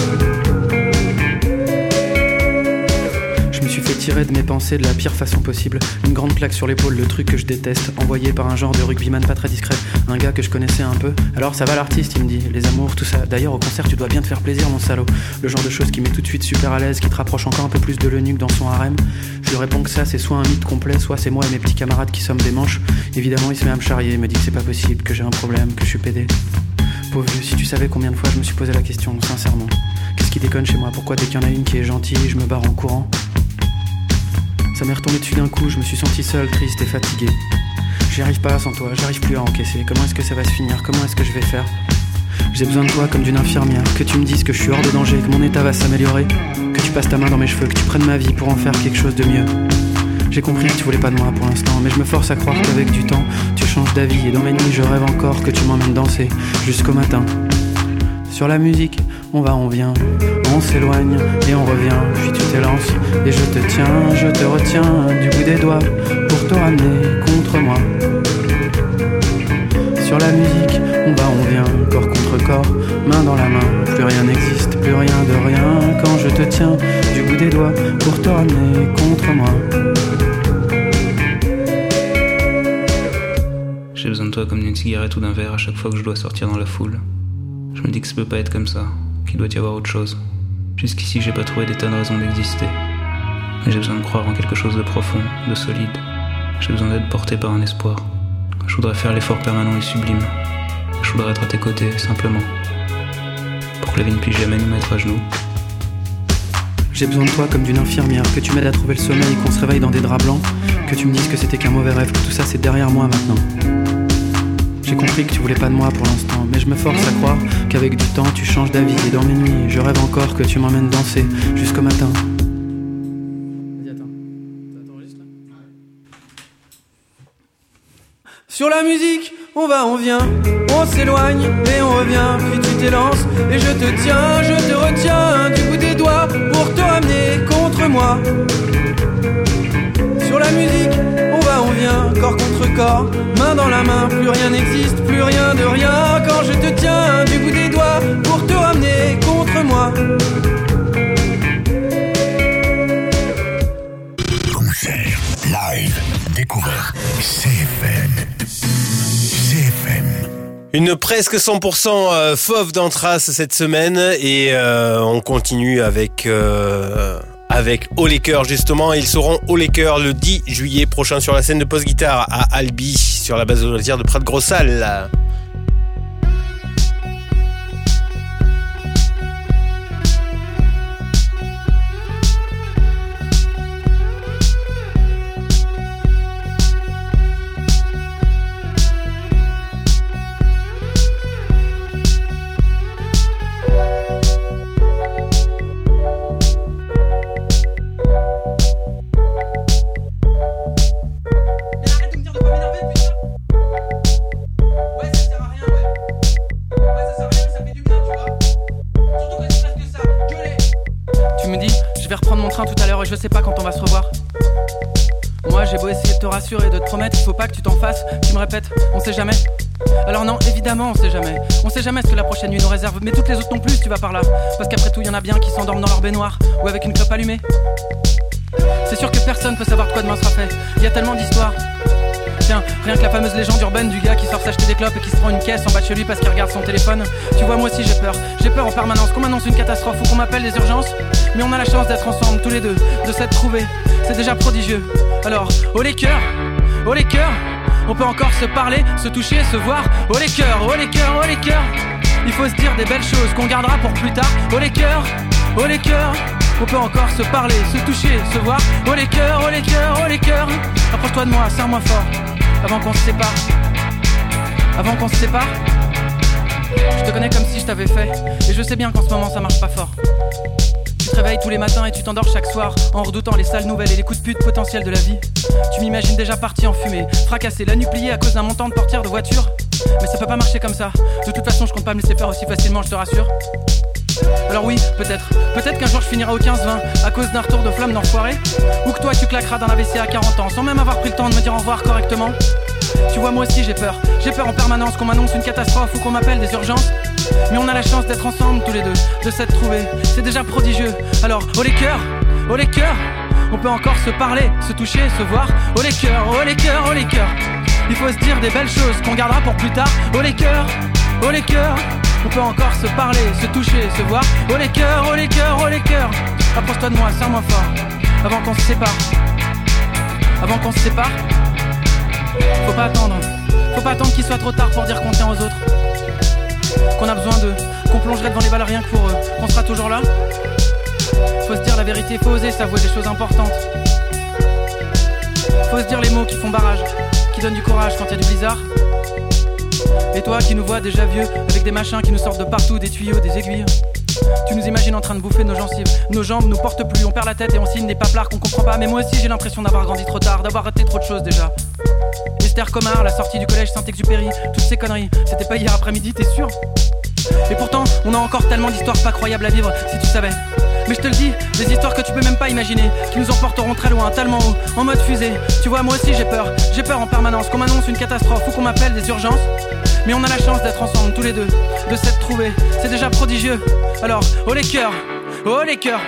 Tirer de mes pensées de la pire façon possible. Une grande plaque sur l'épaule, le truc que je déteste, envoyé par un genre de rugbyman pas très discret, un gars que je connaissais un peu. Alors ça va l'artiste, il me dit, les amours, tout ça. D'ailleurs au concert tu dois bien te faire plaisir mon salaud. Le genre de choses qui met tout de suite super à l'aise, qui te rapproche encore un peu plus de l'eunuque dans son harem. Je lui réponds que ça c'est soit un mythe complet, soit c'est moi et mes petits camarades qui sommes des manches. Évidemment il se met à me charrier, il me dit que c'est pas possible, que j'ai un problème, que je suis pédé. Pauvre vieux, si tu savais combien de fois je me suis posé la question, sincèrement. Qu'est-ce qui déconne chez moi? Pourquoi dès qu'il y en a une qui est gentille, je me barre en courant? Ça m'est retombé dessus d'un coup, je me suis senti seul, triste et fatigué. J'y arrive pas sans toi, j'arrive plus à encaisser. Comment est-ce que ça va se finir? Comment est-ce que je vais faire? J'ai besoin de toi comme d'une infirmière, que tu me dises que je suis hors de danger, que mon état va s'améliorer, que tu passes ta main dans mes cheveux, que tu prennes ma vie pour en faire quelque chose de mieux. J'ai compris que tu voulais pas de moi pour l'instant, mais je me force à croire qu'avec du temps, tu changes d'avis et dans mes nuits je rêve encore que tu m'emmènes danser jusqu'au matin. Sur la musique, on va, on vient, on s'éloigne et on revient, puis tu t'élances et je te tiens, je te retiens du bout des doigts pour te ramener contre moi. Sur la musique, on va, on vient, corps contre corps, main dans la main, plus rien n'existe, plus rien de rien quand je te tiens du bout des doigts pour te ramener contre moi. J'ai besoin de toi comme d'une cigarette ou d'un verre à chaque fois que je dois sortir dans la foule. Je me dis que ça peut pas être comme ça, qu'il doit y avoir autre chose. Jusqu'ici, j'ai pas trouvé des tonnes de raisons d'exister. Mais j'ai besoin de croire en quelque chose de profond, de solide. J'ai besoin d'être porté par un espoir. Je voudrais faire l'effort permanent et sublime. Je voudrais être à tes côtés, simplement. Pour que la vie ne puisse jamais nous mettre à genoux. J'ai besoin de toi comme d'une infirmière, que tu m'aides à trouver le sommeil, qu'on se réveille dans des draps blancs, que tu me dises que c'était qu'un mauvais rêve, que tout ça c'est derrière moi maintenant. J'ai compris que tu voulais pas de moi pour l'instant, mais je me force à croire qu'avec du temps tu changes d'avis. Et dans mes nuits, je rêve encore que tu m'emmènes danser jusqu'au matin. Sur la musique, on va, on vient, on s'éloigne et on revient. Puis tu t'élances et je te tiens, je te retiens du bout des doigts pour te ramener contre moi. Sur la musique, on va, on vient, corps contre corps, main dans la main, plus rien n'existe, plus rien de rien. Quand je te tiens du bout des doigts pour te ramener contre moi. Concert, live, découverte, C F M. C F M. Une presque cent pour cent euh, fauve d'Antras cette semaine et euh, on continue avec euh, avec Haut les Cœurs justement. Ils seront Haut les Cœurs le dix juillet prochain sur la scène de Post Guitare à Albi sur la base de loisirs de Prat-de-Grossal. Tout à l'heure et je sais pas quand on va se revoir. Moi j'ai beau essayer de te rassurer, de te promettre qu'il faut pas que tu t'en fasses. Tu me répètes, on sait jamais. Alors non, évidemment on sait jamais. On sait jamais ce que la prochaine nuit nous réserve. Mais toutes les autres non plus si tu vas par là. Parce qu'après tout y en a bien qui s'endorment dans leur baignoire ou avec une clope allumée. C'est sûr que personne peut savoir de quoi demain sera fait. Il y a tellement d'histoires. Tiens, rien que la fameuse légende urbaine du gars qui sort s'acheter des clopes et qui se prend une caisse en bas de chez lui parce qu'il regarde son téléphone. Tu vois, moi aussi j'ai peur. J'ai peur en permanence qu'on m'annonce une catastrophe ou qu'on m'appelle des urgences. Mais on a la chance d'être ensemble tous les deux, de s'être trouvés. C'est déjà prodigieux. Alors, oh les cœurs, oh les cœurs, on peut encore se parler, se toucher, se voir. Oh les cœurs, oh les cœurs, oh les cœurs. Il faut se dire des belles choses qu'on gardera pour plus tard. Oh les cœurs, oh les cœurs. On peut encore se parler, se toucher, se voir. Oh les cœurs, oh les cœurs, oh les cœurs. Approche-toi de moi, serre-moi fort. Avant qu'on se sépare. Avant qu'on se sépare. Je te connais comme si je t'avais fait. Et je sais bien qu'en ce moment ça marche pas fort. Tu te réveilles tous les matins et tu t'endors chaque soir en redoutant les sales nouvelles et les coups de pute potentiels de la vie. Tu m'imagines déjà parti en fumée, fracassé, la nuit pliée à cause d'un montant de portière de voiture. Mais ça peut pas marcher comme ça. De toute façon je compte pas me laisser faire aussi facilement, je te rassure. Alors oui, peut-être, peut-être qu'un jour je finirai au quinze vingt à cause d'un retour de flamme d'enfoiré. Ou que toi tu claqueras d'un A V C à quarante ans sans même avoir pris le temps de me dire au revoir correctement. Tu vois, moi aussi j'ai peur, j'ai peur en permanence qu'on m'annonce une catastrophe ou qu'on m'appelle des urgences. Mais on a la chance d'être ensemble tous les deux, de s'être trouvés, c'est déjà prodigieux. Alors, oh les cœurs, oh les cœurs, on peut encore se parler, se toucher, se voir. Oh les cœurs, oh les cœurs, oh les cœurs. Il faut se dire des belles choses qu'on gardera pour plus tard. Oh les cœurs, oh les cœurs. On peut encore se parler, se toucher, se voir. Oh les cœurs, oh les cœurs, oh les cœurs. Approche-toi de moi, serre-moi fort. Avant qu'on se sépare. Avant qu'on se sépare. Faut pas attendre. Faut pas attendre qu'il soit trop tard pour dire qu'on tient aux autres. Qu'on a besoin d'eux. Qu'on plongerait devant les balles rien que pour eux. Qu'on sera toujours là. Faut se dire la vérité, faut oser s'avouer des choses importantes. Faut se dire les mots qui font barrage, qui donnent du courage quand il y a du blizzard. Et toi qui nous vois déjà vieux, avec des machins qui nous sortent de partout, des tuyaux, des aiguilles. Tu nous imagines en train de bouffer nos gencives. Nos jambes nous portent plus, on perd la tête et on signe des paplards qu'on comprend pas. Mais moi aussi j'ai l'impression d'avoir grandi trop tard, d'avoir raté trop de choses déjà. Esther Comard, la sortie du collège Saint-Exupéry, toutes ces conneries, c'était pas hier après-midi, t'es sûr? Et pourtant, on a encore tellement d'histoires pas croyables à vivre, si tu savais. Mais je te le dis, des histoires que tu peux même pas imaginer, qui nous emporteront très loin, tellement haut, en mode fusée. Tu vois, moi aussi j'ai peur, j'ai peur en permanence qu'on m'annonce une catastrophe ou qu'on m'appelle des urgences. Mais on a la chance d'être ensemble tous les deux, de s'être trouvés, c'est déjà prodigieux. Alors, oh les cœurs, oh les cœurs.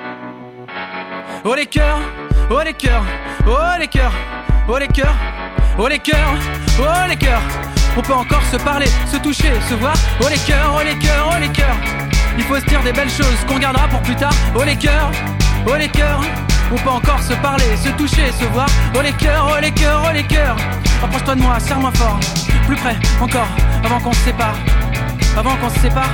Oh les cœurs, oh les cœurs, oh les cœurs, oh les cœurs. Oh les cœurs, oh les cœurs, on peut encore se parler, se toucher, se voir. Oh les cœurs, oh les cœurs, oh les cœurs, il faut se dire des belles choses qu'on gardera pour plus tard. Oh les cœurs, oh les cœurs, on peut encore se parler, se toucher, se voir. Oh les cœurs, oh les cœurs, oh les cœurs, approche-toi de moi, serre-moi fort, plus près encore, avant qu'on se sépare, avant qu'on se sépare.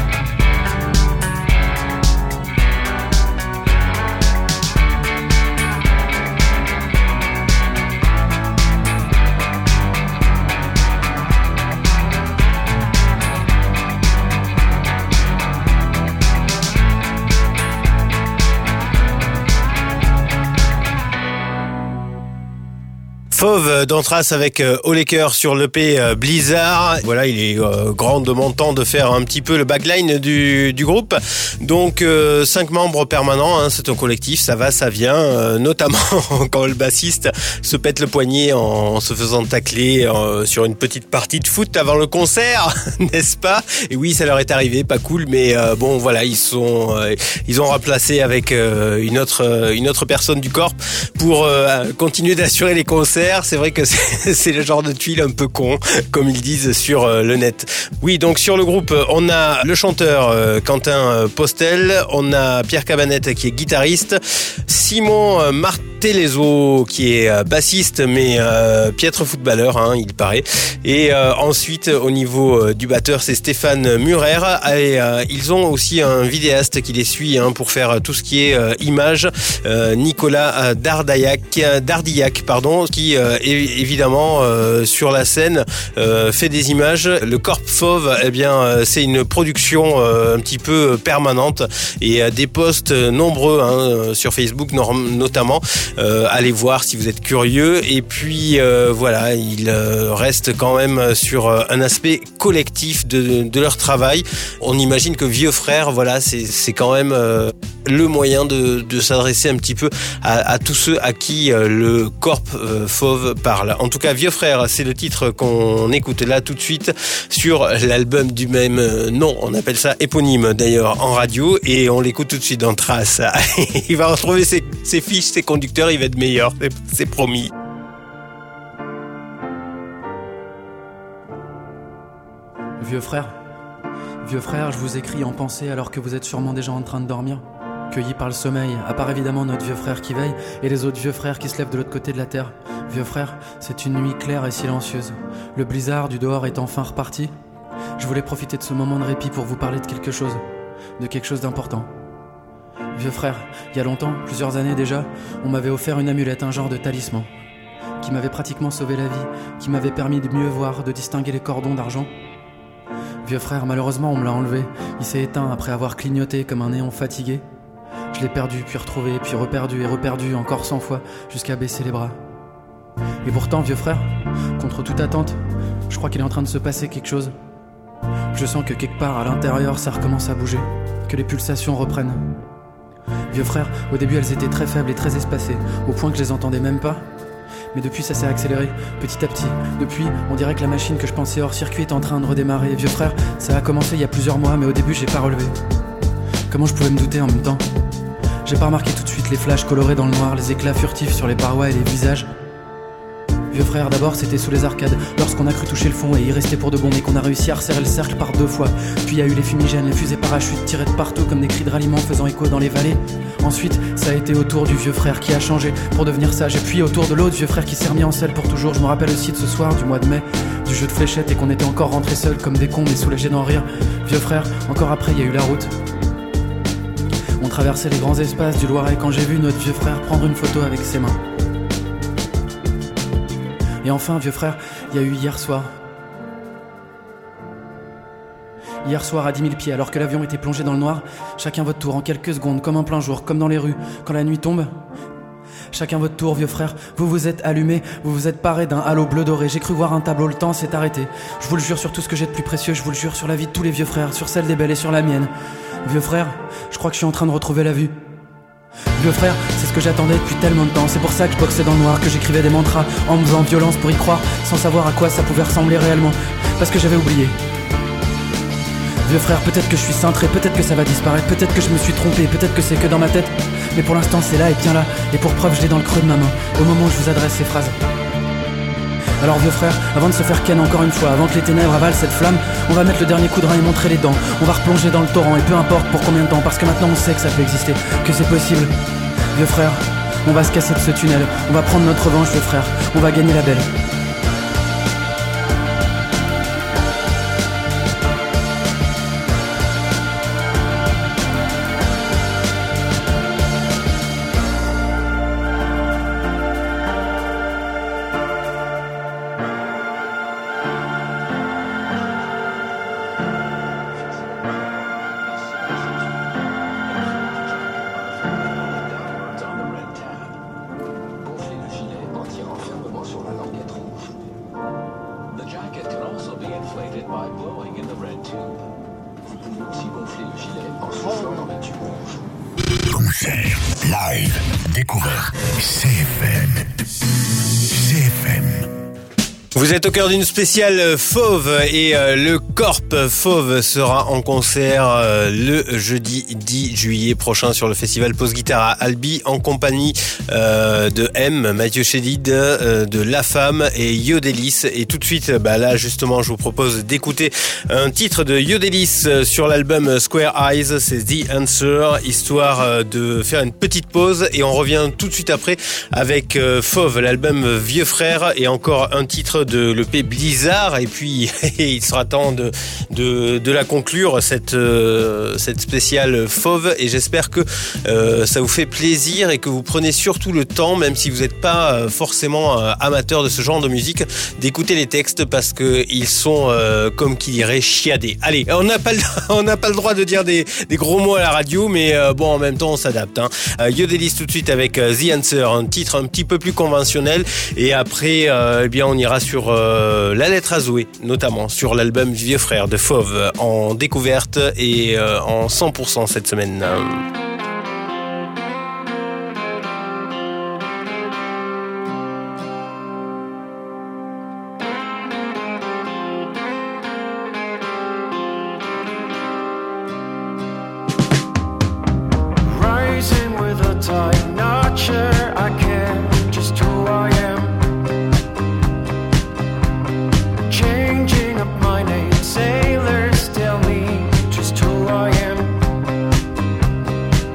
Fauve d'Anthrax avec euh, Au les cœurs sur l'E P euh, Blizzard. Voilà, il est euh, grandement temps de faire un petit peu le backline du, du groupe. Donc euh, cinq membres permanents, hein, c'est un collectif, ça va, ça vient, euh, notamment quand le bassiste se pète le poignet en, en se faisant tacler euh, sur une petite partie de foot avant le concert, n'est-ce pas? Et oui, ça leur est arrivé, pas cool, mais euh, bon voilà, ils sont, euh, ils ont remplacé avec euh, une autre, une autre personne du corps pour euh, continuer d'assurer les concerts. C'est vrai que c'est, c'est le genre de tuile un peu con, comme ils disent sur euh, le net. Oui, donc sur le groupe, on a le chanteur euh, Quentin Postel, on a Pierre Cabanette qui est guitariste, Simon euh, Martelezzo qui est euh, bassiste mais euh, piètre footballeur, hein, il paraît. Et euh, ensuite, au niveau euh, du batteur, c'est Stéphane Murer. Et euh, ils ont aussi un vidéaste qui les suit hein, pour faire tout ce qui est euh, image, euh, Nicolas Dardillac, Dardillac pardon, qui euh, évidemment euh, sur la scène euh, fait des images. Le Corps Fauve, eh bien euh, c'est une production euh, un petit peu permanente et euh, des posts nombreux hein, sur Facebook norm- notamment. Euh, allez voir si vous êtes curieux. Et puis euh, voilà, il euh, reste quand même sur euh, un aspect collectif de, de leur travail. On imagine que Vieux Frères, voilà, c'est, c'est quand même euh, le moyen de, de s'adresser un petit peu à, à tous ceux à qui euh, le Corps euh, Fauve parle. En tout cas, Vieux Frères, c'est le titre qu'on écoute là tout de suite sur l'album du même nom. On appelle ça éponyme d'ailleurs en radio et on l'écoute tout de suite dans Trace. Il va retrouver ses, ses fiches, ses conducteurs, il va être meilleur, c'est, c'est promis. Vieux frère, vieux frère, je vous écris en pensée alors que vous êtes sûrement déjà en train de dormir. Cueillis par le sommeil, à part évidemment notre vieux frère qui veille et les autres vieux frères qui se lèvent de l'autre côté de la terre. Vieux frère, c'est une nuit claire et silencieuse. Le blizzard du dehors est enfin reparti. Je voulais profiter de ce moment de répit pour vous parler de quelque chose, de quelque chose d'important. Vieux frère, il y a longtemps, plusieurs années déjà, on m'avait offert une amulette, un genre de talisman, qui m'avait pratiquement sauvé la vie, qui m'avait permis de mieux voir, de distinguer les cordons d'argent. Vieux frère, malheureusement on me l'a enlevé, il s'est éteint après avoir clignoté comme un néon fatigué. Je l'ai perdu, puis retrouvé, puis reperdu et reperdu encore cent fois, jusqu'à baisser les bras. Et pourtant, vieux frère, contre toute attente, je crois qu'il est en train de se passer quelque chose. Je sens que quelque part à l'intérieur ça recommence à bouger, que les pulsations reprennent. Vieux frère, au début elles étaient très faibles et très espacées, au point que je les entendais même pas. Mais depuis ça s'est accéléré, petit à petit. Depuis, on dirait que la machine que je pensais hors circuit est en train de redémarrer. Vieux frère, ça a commencé il y a plusieurs mois, mais au début j'ai pas relevé. Comment je pouvais me douter en même temps ? J'ai pas remarqué tout de suite les flashs colorés dans le noir, les éclats furtifs sur les parois et les visages. Vieux frère, d'abord c'était sous les arcades, lorsqu'on a cru toucher le fond et y rester pour de bon, mais qu'on a réussi à resserrer le cercle par deux fois. Puis il y a eu les fumigènes, les fusées parachutes tirées de partout comme des cris de ralliement faisant écho dans les vallées. Ensuite, ça a été au tour du vieux frère qui a changé pour devenir sage, et puis au tour de l'autre vieux frère qui s'est remis en selle pour toujours. Je me rappelle aussi de ce soir du mois de mai, du jeu de fléchettes et qu'on était encore rentrés seuls comme des cons mais soulagés d'en rire. Vieux frère, encore après il y a eu la route. On traversait les grands espaces du Loiret quand j'ai vu notre vieux frère prendre une photo avec ses mains. Et enfin, vieux frère, il y a eu hier soir. Hier soir à dix mille pieds, alors que l'avion était plongé dans le noir, chacun votre tour en quelques secondes, comme en plein jour, comme dans les rues, quand la nuit tombe. Chacun votre tour, vieux frère, vous vous êtes allumé, vous vous êtes paré d'un halo bleu doré. J'ai cru voir un tableau, le temps s'est arrêté. Je vous le jure sur tout ce que j'ai de plus précieux, je vous le jure sur la vie de tous les vieux frères, sur celle des belles et sur la mienne. Vieux frère, je crois que je suis en train de retrouver la vue. Vieux frère, c'est ce que j'attendais depuis tellement de temps. C'est pour ça que je boxais dans le noir, que j'écrivais des mantras en me faisant violence pour y croire, sans savoir à quoi ça pouvait ressembler réellement, parce que j'avais oublié. Vieux frère, peut-être que je suis cintré, peut-être que ça va disparaître, peut-être que je me suis trompé, peut-être que c'est que dans ma tête. Mais pour l'instant c'est là et bien là, et pour preuve je l'ai dans le creux de ma main, au moment où je vous adresse ces phrases. Alors vieux frère, avant de se faire ken encore une fois, avant que les ténèbres avalent cette flamme, on va mettre le dernier coup de rein et montrer les dents. On va replonger dans le torrent et peu importe pour combien de temps, parce que maintenant on sait que ça peut exister, que c'est possible. Vieux frère, on va se casser de ce tunnel, on va prendre notre revanche vieux frère, on va gagner la belle. Concert, live, découverte, C F M. C F M. Vous êtes au cœur d'une spéciale Fauve et euh, le Corp Fauve sera en concert euh, le jeudi dix juillet prochain sur le festival Pause Guitare à Albi en compagnie euh, de M, Mathieu Chédid, euh, de La Femme et Yodelis. Et tout de suite, bah là justement, je vous propose d'écouter un titre de Yodelis sur l'album Square Eyes, c'est The Answer, histoire de faire une petite pause et on revient tout de suite après avec euh, Fauve, l'album Vieux Frère et encore un titre de l'E P Blizzard et puis il sera temps de, de, de la conclure cette, euh, cette spéciale Fauve et j'espère que euh, ça vous fait plaisir et que vous prenez surtout le temps, même si vous n'êtes pas forcément euh, amateur de ce genre de musique, d'écouter les textes parce qu'ils sont euh, comme qui dirait chiadés. Allez, on n'a pas, on n'a pas le droit de dire des, des gros mots à la radio mais euh, bon en même temps on s'adapte. Hein. Euh, Yodelis tout de suite avec euh, The Answer, un titre un petit peu plus conventionnel et après euh, eh bien on ira sur Sur euh, La Lettre à Zoé, notamment sur l'album Vieux Frère de Fauve en découverte et euh, en cent pour cent cette semaine. Rising with a tide, not sure I care just who I am. Changing up my name, sailors tell me just who I am.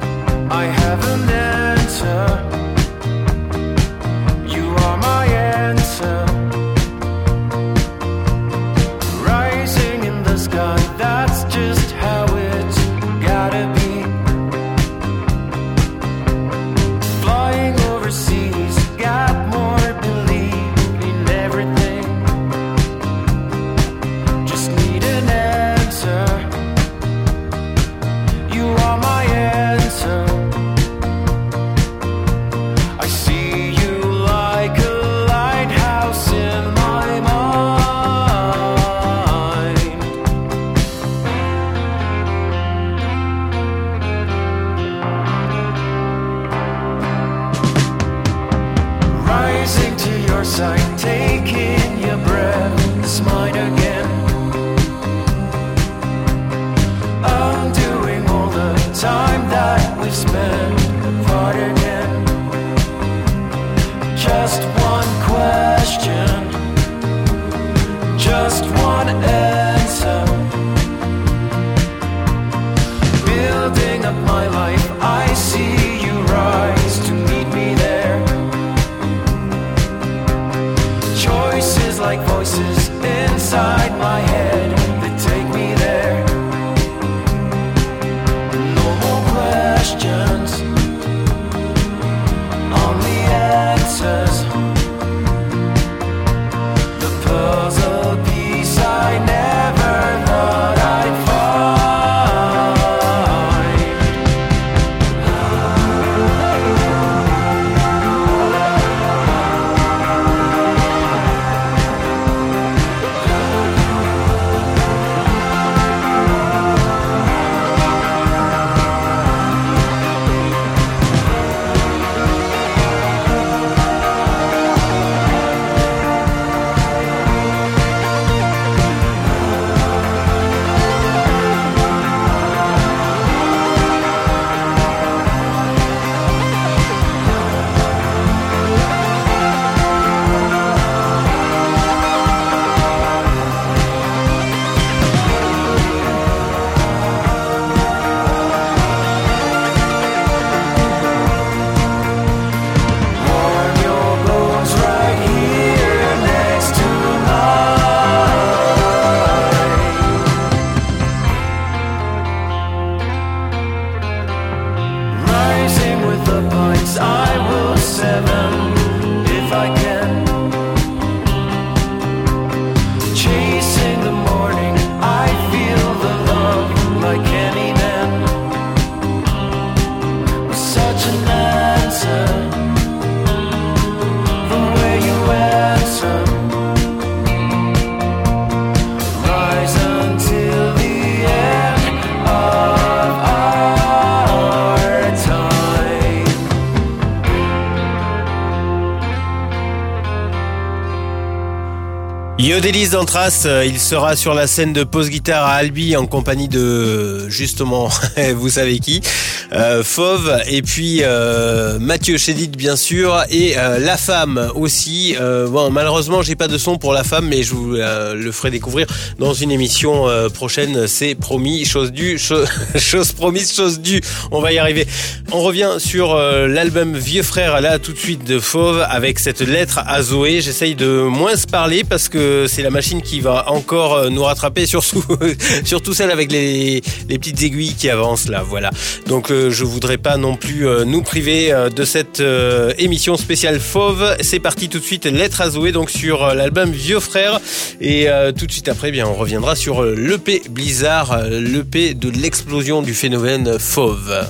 Yodelis dans Trace, il sera sur la scène de pause guitare à Albi en compagnie de, justement, vous savez qui, euh, Fauve, et puis euh, Mathieu Chédid bien sûr, et euh, La Femme aussi. Euh, bon, malheureusement, j'ai pas de son pour La Femme, mais je vous euh, le ferai découvrir dans une émission euh, prochaine, c'est promis, chose due, chose, chose promise, chose due, on va y arriver. On revient sur euh, l'album Vieux Frère, là tout de suite de Fauve, avec cette lettre à Zoé. J'essaye de moins se parler parce que c'est la machine qui va encore nous rattraper, surtout, surtout celle avec les, les petites aiguilles qui avancent là, voilà. Donc euh, je voudrais pas non plus euh, nous priver euh, de cette euh, émission spéciale Fauve. C'est parti tout de suite, lettre à Zoé, donc sur euh, l'album Vieux Frère, et euh, tout de suite après, bien, on reviendra sur euh, l'E P Blizzard, euh, l'E P de l'explosion du phénomène Fauve.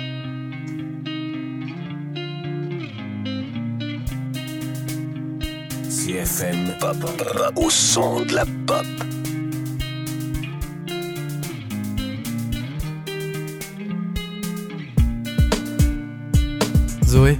C F M pop, au son de la pop. Zoé.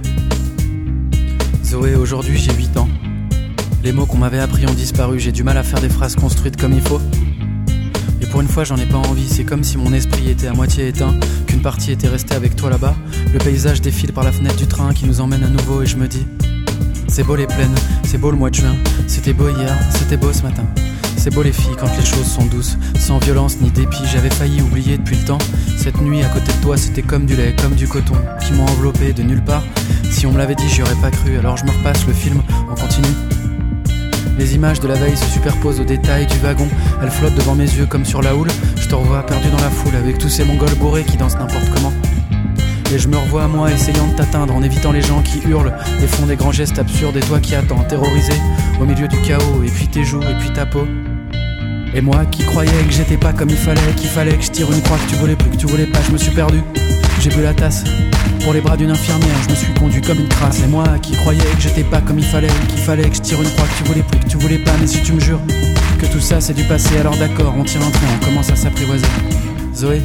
Zoé, aujourd'hui j'ai huit ans. Les mots qu'on m'avait appris ont disparu, j'ai du mal à faire des phrases construites comme il faut. Et pour une fois j'en ai pas envie, c'est comme si mon esprit était à moitié éteint, qu'une partie était restée avec toi là-bas. Le paysage défile par la fenêtre du train qui nous emmène à nouveau et je me dis: c'est beau les plaines, c'est beau le mois de juin, c'était beau hier, c'était beau ce matin. C'est beau les filles quand les choses sont douces, sans violence ni dépit, j'avais failli oublier depuis le temps. Cette nuit à côté de toi c'était comme du lait, comme du coton, qui m'ont enveloppé de nulle part. Si on me l'avait dit j'y aurais pas cru, alors je me repasse le film, on continue. Les images de la veille se superposent aux détails du wagon, elles flottent devant mes yeux comme sur la houle. Je te revois perdu dans la foule avec tous ces mongols bourrés qui dansent n'importe comment. Et je me revois moi essayant de t'atteindre en évitant les gens qui hurlent et font des grands gestes absurdes, et toi qui attends, terrorisé au milieu du chaos, et puis tes joues et puis ta peau. Et moi qui croyais que j'étais pas comme il fallait, qu'il fallait que je tire une croix, que tu voulais plus, que tu voulais pas, je me suis perdu. J'ai bu la tasse pour les bras d'une infirmière, je me suis conduit comme une crasse. Et moi qui croyais que j'étais pas comme il fallait, qu'il fallait que je tire une croix, que tu voulais plus, que tu voulais pas, mais si tu me jures que tout ça c'est du passé, alors d'accord, on tire un train, on commence à s'apprivoiser. Zoé.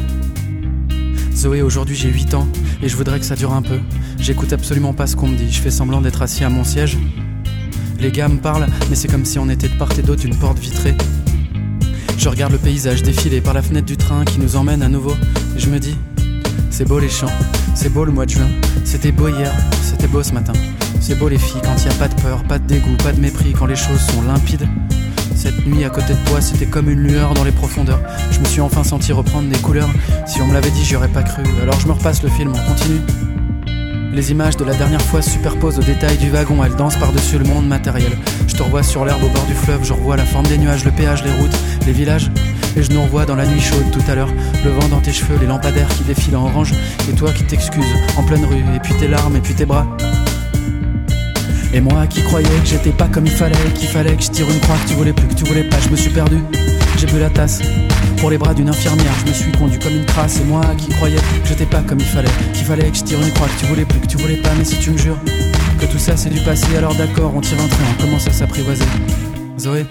Zoé, aujourd'hui j'ai huit ans et je voudrais que ça dure un peu. J'écoute absolument pas ce qu'on me dit, je fais semblant d'être assis à mon siège. Les gars me parlent, mais c'est comme si on était de part et d'autre d'une porte vitrée. Je regarde le paysage défiler par la fenêtre du train qui nous emmène à nouveau, et je me dis: c'est beau les champs, c'est beau le mois de juin, c'était beau hier, c'était beau ce matin. C'est beau les filles quand y a pas de peur, pas de dégoût, pas de mépris, quand les choses sont limpides. Cette nuit à côté de toi c'était comme une lueur dans les profondeurs. Je me suis enfin senti reprendre des couleurs. Si on me l'avait dit j'y aurais pas cru, alors je me repasse le film, on continue. Les images de la dernière fois se superposent aux détails du wagon, elles dansent par-dessus le monde matériel. Je te revois sur l'herbe au bord du fleuve, je revois la forme des nuages, le péage, les routes, les villages. Et je nous revois dans la nuit chaude tout à l'heure, le vent dans tes cheveux, les lampadaires qui défilent en orange, et toi qui t'excuses en pleine rue, et puis tes larmes, et puis tes bras. Et moi qui croyais que j'étais pas comme il fallait, qu'il fallait que je tire une croix, que tu voulais plus, que tu voulais pas, je me suis perdu. J'ai bu la tasse pour les bras d'une infirmière, je me suis conduit comme une crasse. Et moi qui croyais que j'étais pas comme il fallait, qu'il fallait que je tire une croix, que tu voulais plus, que tu voulais pas, mais si tu me jures que tout ça c'est du passé, alors d'accord, on tire un train, on commence à s'apprivoiser. Zoé.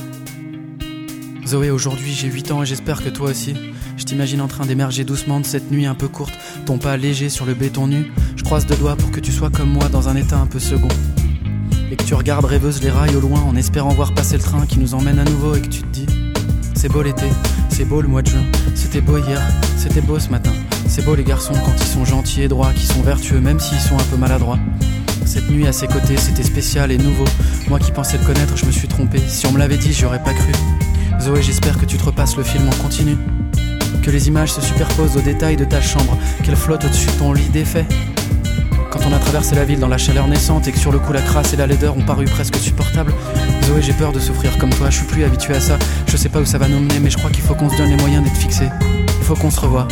Zoé, aujourd'hui j'ai huit ans et j'espère que toi aussi. Je t'imagine en train d'émerger doucement de cette nuit un peu courte, ton pas léger sur le béton nu. Je croise deux doigts pour que tu sois comme moi dans un état un peu second. Et que tu regardes rêveuse les rails au loin en espérant voir passer le train qui nous emmène à nouveau, et que tu te dis: c'est beau l'été, c'est beau le mois de juin, c'était beau hier, c'était beau ce matin. C'est beau les garçons quand ils sont gentils et droits, qui sont vertueux même s'ils sont un peu maladroits. Cette nuit à ses côtés c'était spécial et nouveau. Moi qui pensais le connaître, je me suis trompé. Si on me l'avait dit, j'y aurais pas cru. Zoé, j'espère que tu te repasses le film en continu, que les images se superposent aux détails de ta chambre, qu'elles flottent au-dessus de ton lit défait. Quand on a traversé la ville dans la chaleur naissante et que sur le coup la crasse et la laideur ont paru presque supportables. Zoé, j'ai peur de souffrir comme toi, je suis plus habitué à ça. Je sais pas où ça va nous mener, mais je crois qu'il faut qu'on se donne les moyens d'être fixés. Il faut qu'on se revoie.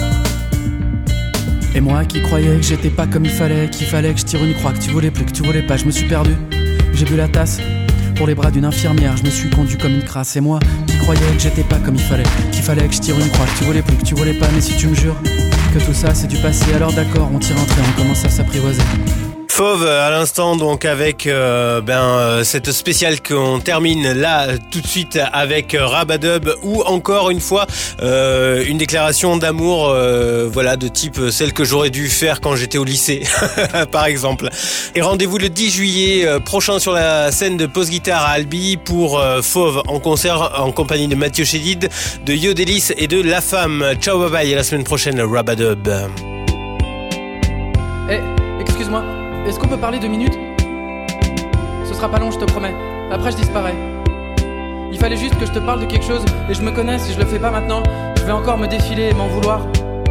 Et moi qui croyais que j'étais pas comme il fallait, qu'il fallait que je tire une croix, que tu voulais plus, que tu voulais pas, je me suis perdu. J'ai bu la tasse pour les bras d'une infirmière, je me suis conduit comme une crasse. Et moi qui croyais que j'étais pas comme il fallait, qu'il fallait que je tire une croix, que tu voulais plus, que tu voulais pas, mais si tu me jures que tout ça c'est du passé, alors d'accord, on tire un trait, on commence à s'apprivoiser. Fauve à l'instant, donc avec euh, ben euh, cette spéciale qu'on termine là tout de suite avec Rabadub, ou encore une fois euh, une déclaration d'amour, euh, voilà, de type celle que j'aurais dû faire quand j'étais au lycée par exemple. Et rendez-vous le dix juillet euh, prochain sur la scène de Pause Guitare à Albi pour euh, Fauve en concert en compagnie de Mathieu Chédid, de Yodelis et de La Femme. Ciao, bye bye, et la semaine prochaine Rabadub. Eh, excuse-moi, est-ce qu'on peut parler deux minutes ? Ce sera pas long, je te promets. Après, je disparais. Il fallait juste que je te parle de quelque chose, et je me connais, si je le fais pas maintenant, je vais encore me défiler et m'en vouloir.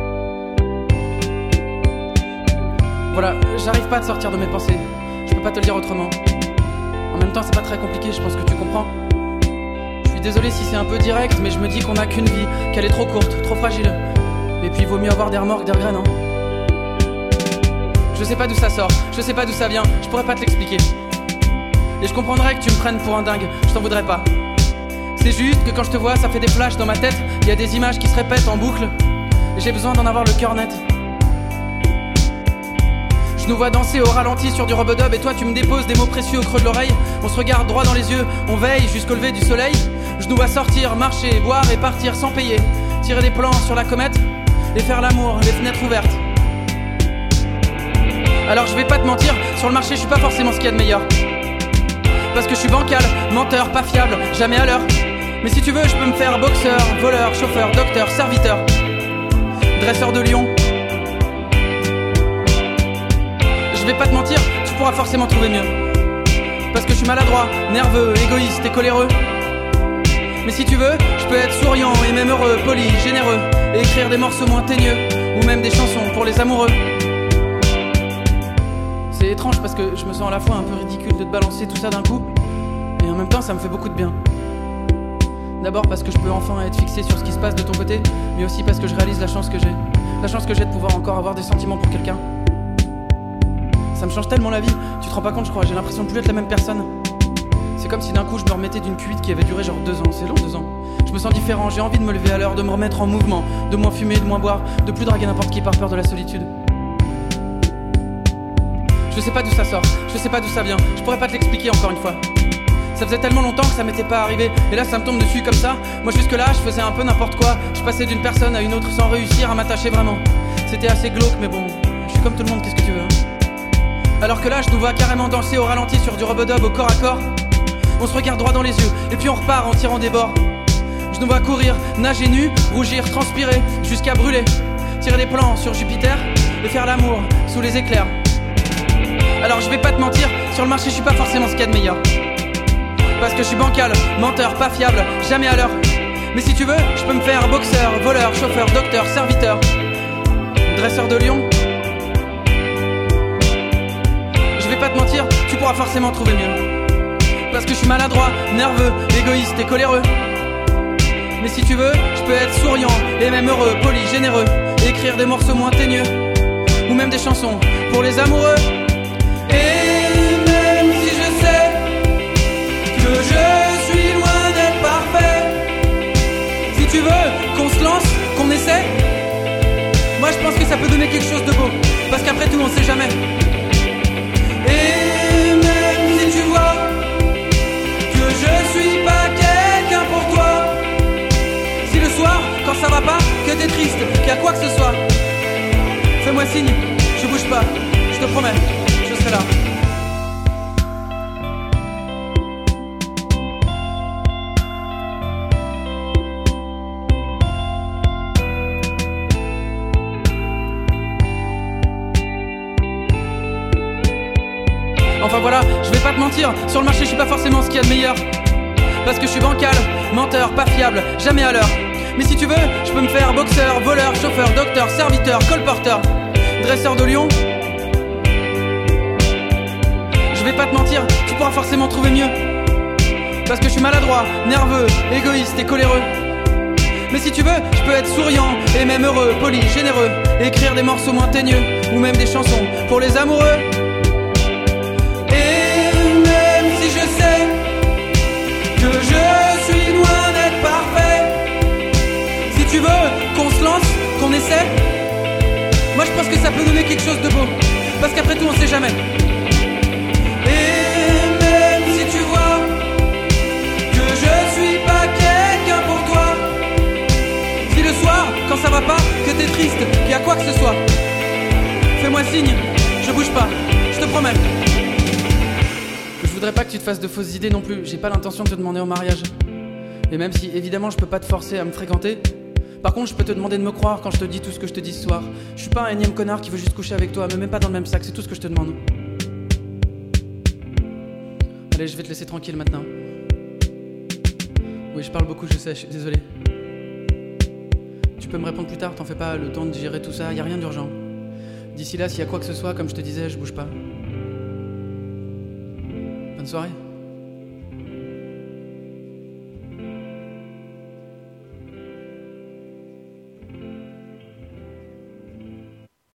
Voilà, j'arrive pas à te sortir de mes pensées. Je peux pas te le dire autrement. En même temps, c'est pas très compliqué, je pense que tu comprends. Je suis désolé si c'est un peu direct, mais je me dis qu'on a qu'une vie, qu'elle est trop courte, trop fragile. Et puis, il vaut mieux avoir des remords que des regrets, non ? Je sais pas d'où ça sort, je sais pas d'où ça vient, je pourrais pas te l'expliquer. Et je comprendrais que tu me prennes pour un dingue, je t'en voudrais pas. C'est juste que quand je te vois, ça fait des flashs dans ma tête. Il y a des images qui se répètent en boucle, et j'ai besoin d'en avoir le cœur net. Je nous vois danser au ralenti sur du rub-a-dub, et toi tu me déposes des mots précieux au creux de l'oreille. On se regarde droit dans les yeux, on veille jusqu'au lever du soleil. Je nous vois sortir, marcher, boire et partir sans payer. Tirer des plans sur la comète, et faire l'amour, les fenêtres ouvertes. Alors je vais pas te mentir, sur le marché je suis pas forcément ce qu'il y a de meilleur. Parce que je suis bancal, menteur, pas fiable, jamais à l'heure. Mais si tu veux, je peux me faire boxeur, voleur, chauffeur, docteur, serviteur, dresseur de lion. Je vais pas te mentir, tu pourras forcément trouver mieux. Parce que je suis maladroit, nerveux, égoïste et coléreux. Mais si tu veux, je peux être souriant et même heureux, poli, généreux, et écrire des morceaux moins teigneux, ou même des chansons pour les amoureux. C'est étrange parce que je me sens à la fois un peu ridicule de te balancer tout ça d'un coup, et en même temps ça me fait beaucoup de bien. D'abord parce que je peux enfin être fixé sur ce qui se passe de ton côté, mais aussi parce que je réalise la chance que j'ai. La chance que j'ai de pouvoir encore avoir des sentiments pour quelqu'un. Ça me change tellement la vie, tu te rends pas compte je crois, j'ai l'impression de plus être la même personne. C'est comme si d'un coup je me remettais d'une cuite qui avait duré genre deux ans, c'est long deux ans. Je me sens différent, j'ai envie de me lever à l'heure, de me remettre en mouvement, de moins fumer, de moins boire, de plus draguer n'importe qui par peur de la solitude. Je sais pas d'où ça sort, je sais pas d'où ça vient, je pourrais pas te l'expliquer encore une fois. Ça faisait tellement longtemps que ça m'était pas arrivé, et là ça me tombe dessus comme ça. Moi jusque là je faisais un peu n'importe quoi, je passais d'une personne à une autre sans réussir à m'attacher vraiment. C'était assez glauque mais bon, je suis comme tout le monde, qu'est-ce que tu veux hein. Alors que là je nous vois carrément danser au ralenti sur du rub-a-dub au corps à corps. On se regarde droit dans les yeux, et puis on repart en tirant des bords. Je nous vois courir, nager nu, rougir, transpirer, jusqu'à brûler. Tirer des plans sur Jupiter, et faire l'amour sous les éclairs. Alors je vais pas te mentir, sur le marché je suis pas forcément ce qu'il y a de meilleur. Parce que je suis bancal, menteur, pas fiable, jamais à l'heure. Mais si tu veux, je peux me faire boxeur, voleur, chauffeur, docteur, serviteur, dresseur de lion. Je vais pas te mentir, tu pourras forcément trouver mieux. Parce que je suis maladroit, nerveux, égoïste et coléreux. Mais si tu veux, je peux être souriant et même heureux, poli, généreux, et écrire des morceaux moins teigneux, ou même des chansons pour les amoureux. Et même si je sais que je suis loin d'être parfait, si tu veux qu'on se lance, qu'on essaie, moi je pense que ça peut donner quelque chose de beau. Parce qu'après tout on sait jamais. Et même si tu vois que je suis pas quelqu'un pour toi, si le soir quand ça va pas, que t'es triste, qu'il y a quoi que ce soit, fais-moi signe, je bouge pas, je te promets, je serai là. Enfin voilà, je vais pas te mentir, sur le marché je suis pas forcément ce qu'il y a de meilleur. Parce que je suis bancal, menteur, pas fiable, jamais à l'heure. Mais si tu veux, je peux me faire boxeur, voleur, chauffeur, docteur, serviteur, colporteur, dresseur de lion. Je vais pas te mentir, tu pourras forcément trouver mieux. Parce que je suis maladroit, nerveux, égoïste et coléreux. Mais si tu veux, je peux être souriant et même heureux, poli, généreux, et écrire des morceaux moins teigneux, ou même des chansons pour les amoureux. Je sais que je suis loin d'être parfait. Si tu veux qu'on se lance, qu'on essaie, moi je pense que ça peut donner quelque chose de beau. Parce qu'après tout on sait jamais. triste, qu'il y a quoi que ce soit. Fais-moi signe, je bouge pas, je te promets. Je voudrais pas que tu te fasses de fausses idées non plus. J'ai pas l'intention de te demander en mariage. Et même si évidemment je peux pas te forcer à me fréquenter, par contre je peux te demander de me croire quand je te dis tout ce que je te dis ce soir. Je suis pas un énième connard qui veut juste coucher avec toi, me mets pas dans le même sac, c'est tout ce que je te demande. Allez, je vais te laisser tranquille maintenant. Oui, je parle beaucoup, je sais, je suis désolé. Tu peux me répondre plus tard, t'en fais pas, le temps de digérer tout ça, y a rien d'urgent. D'ici là, s'il y a quoi que ce soit, comme je te disais, je bouge pas. Bonne soirée.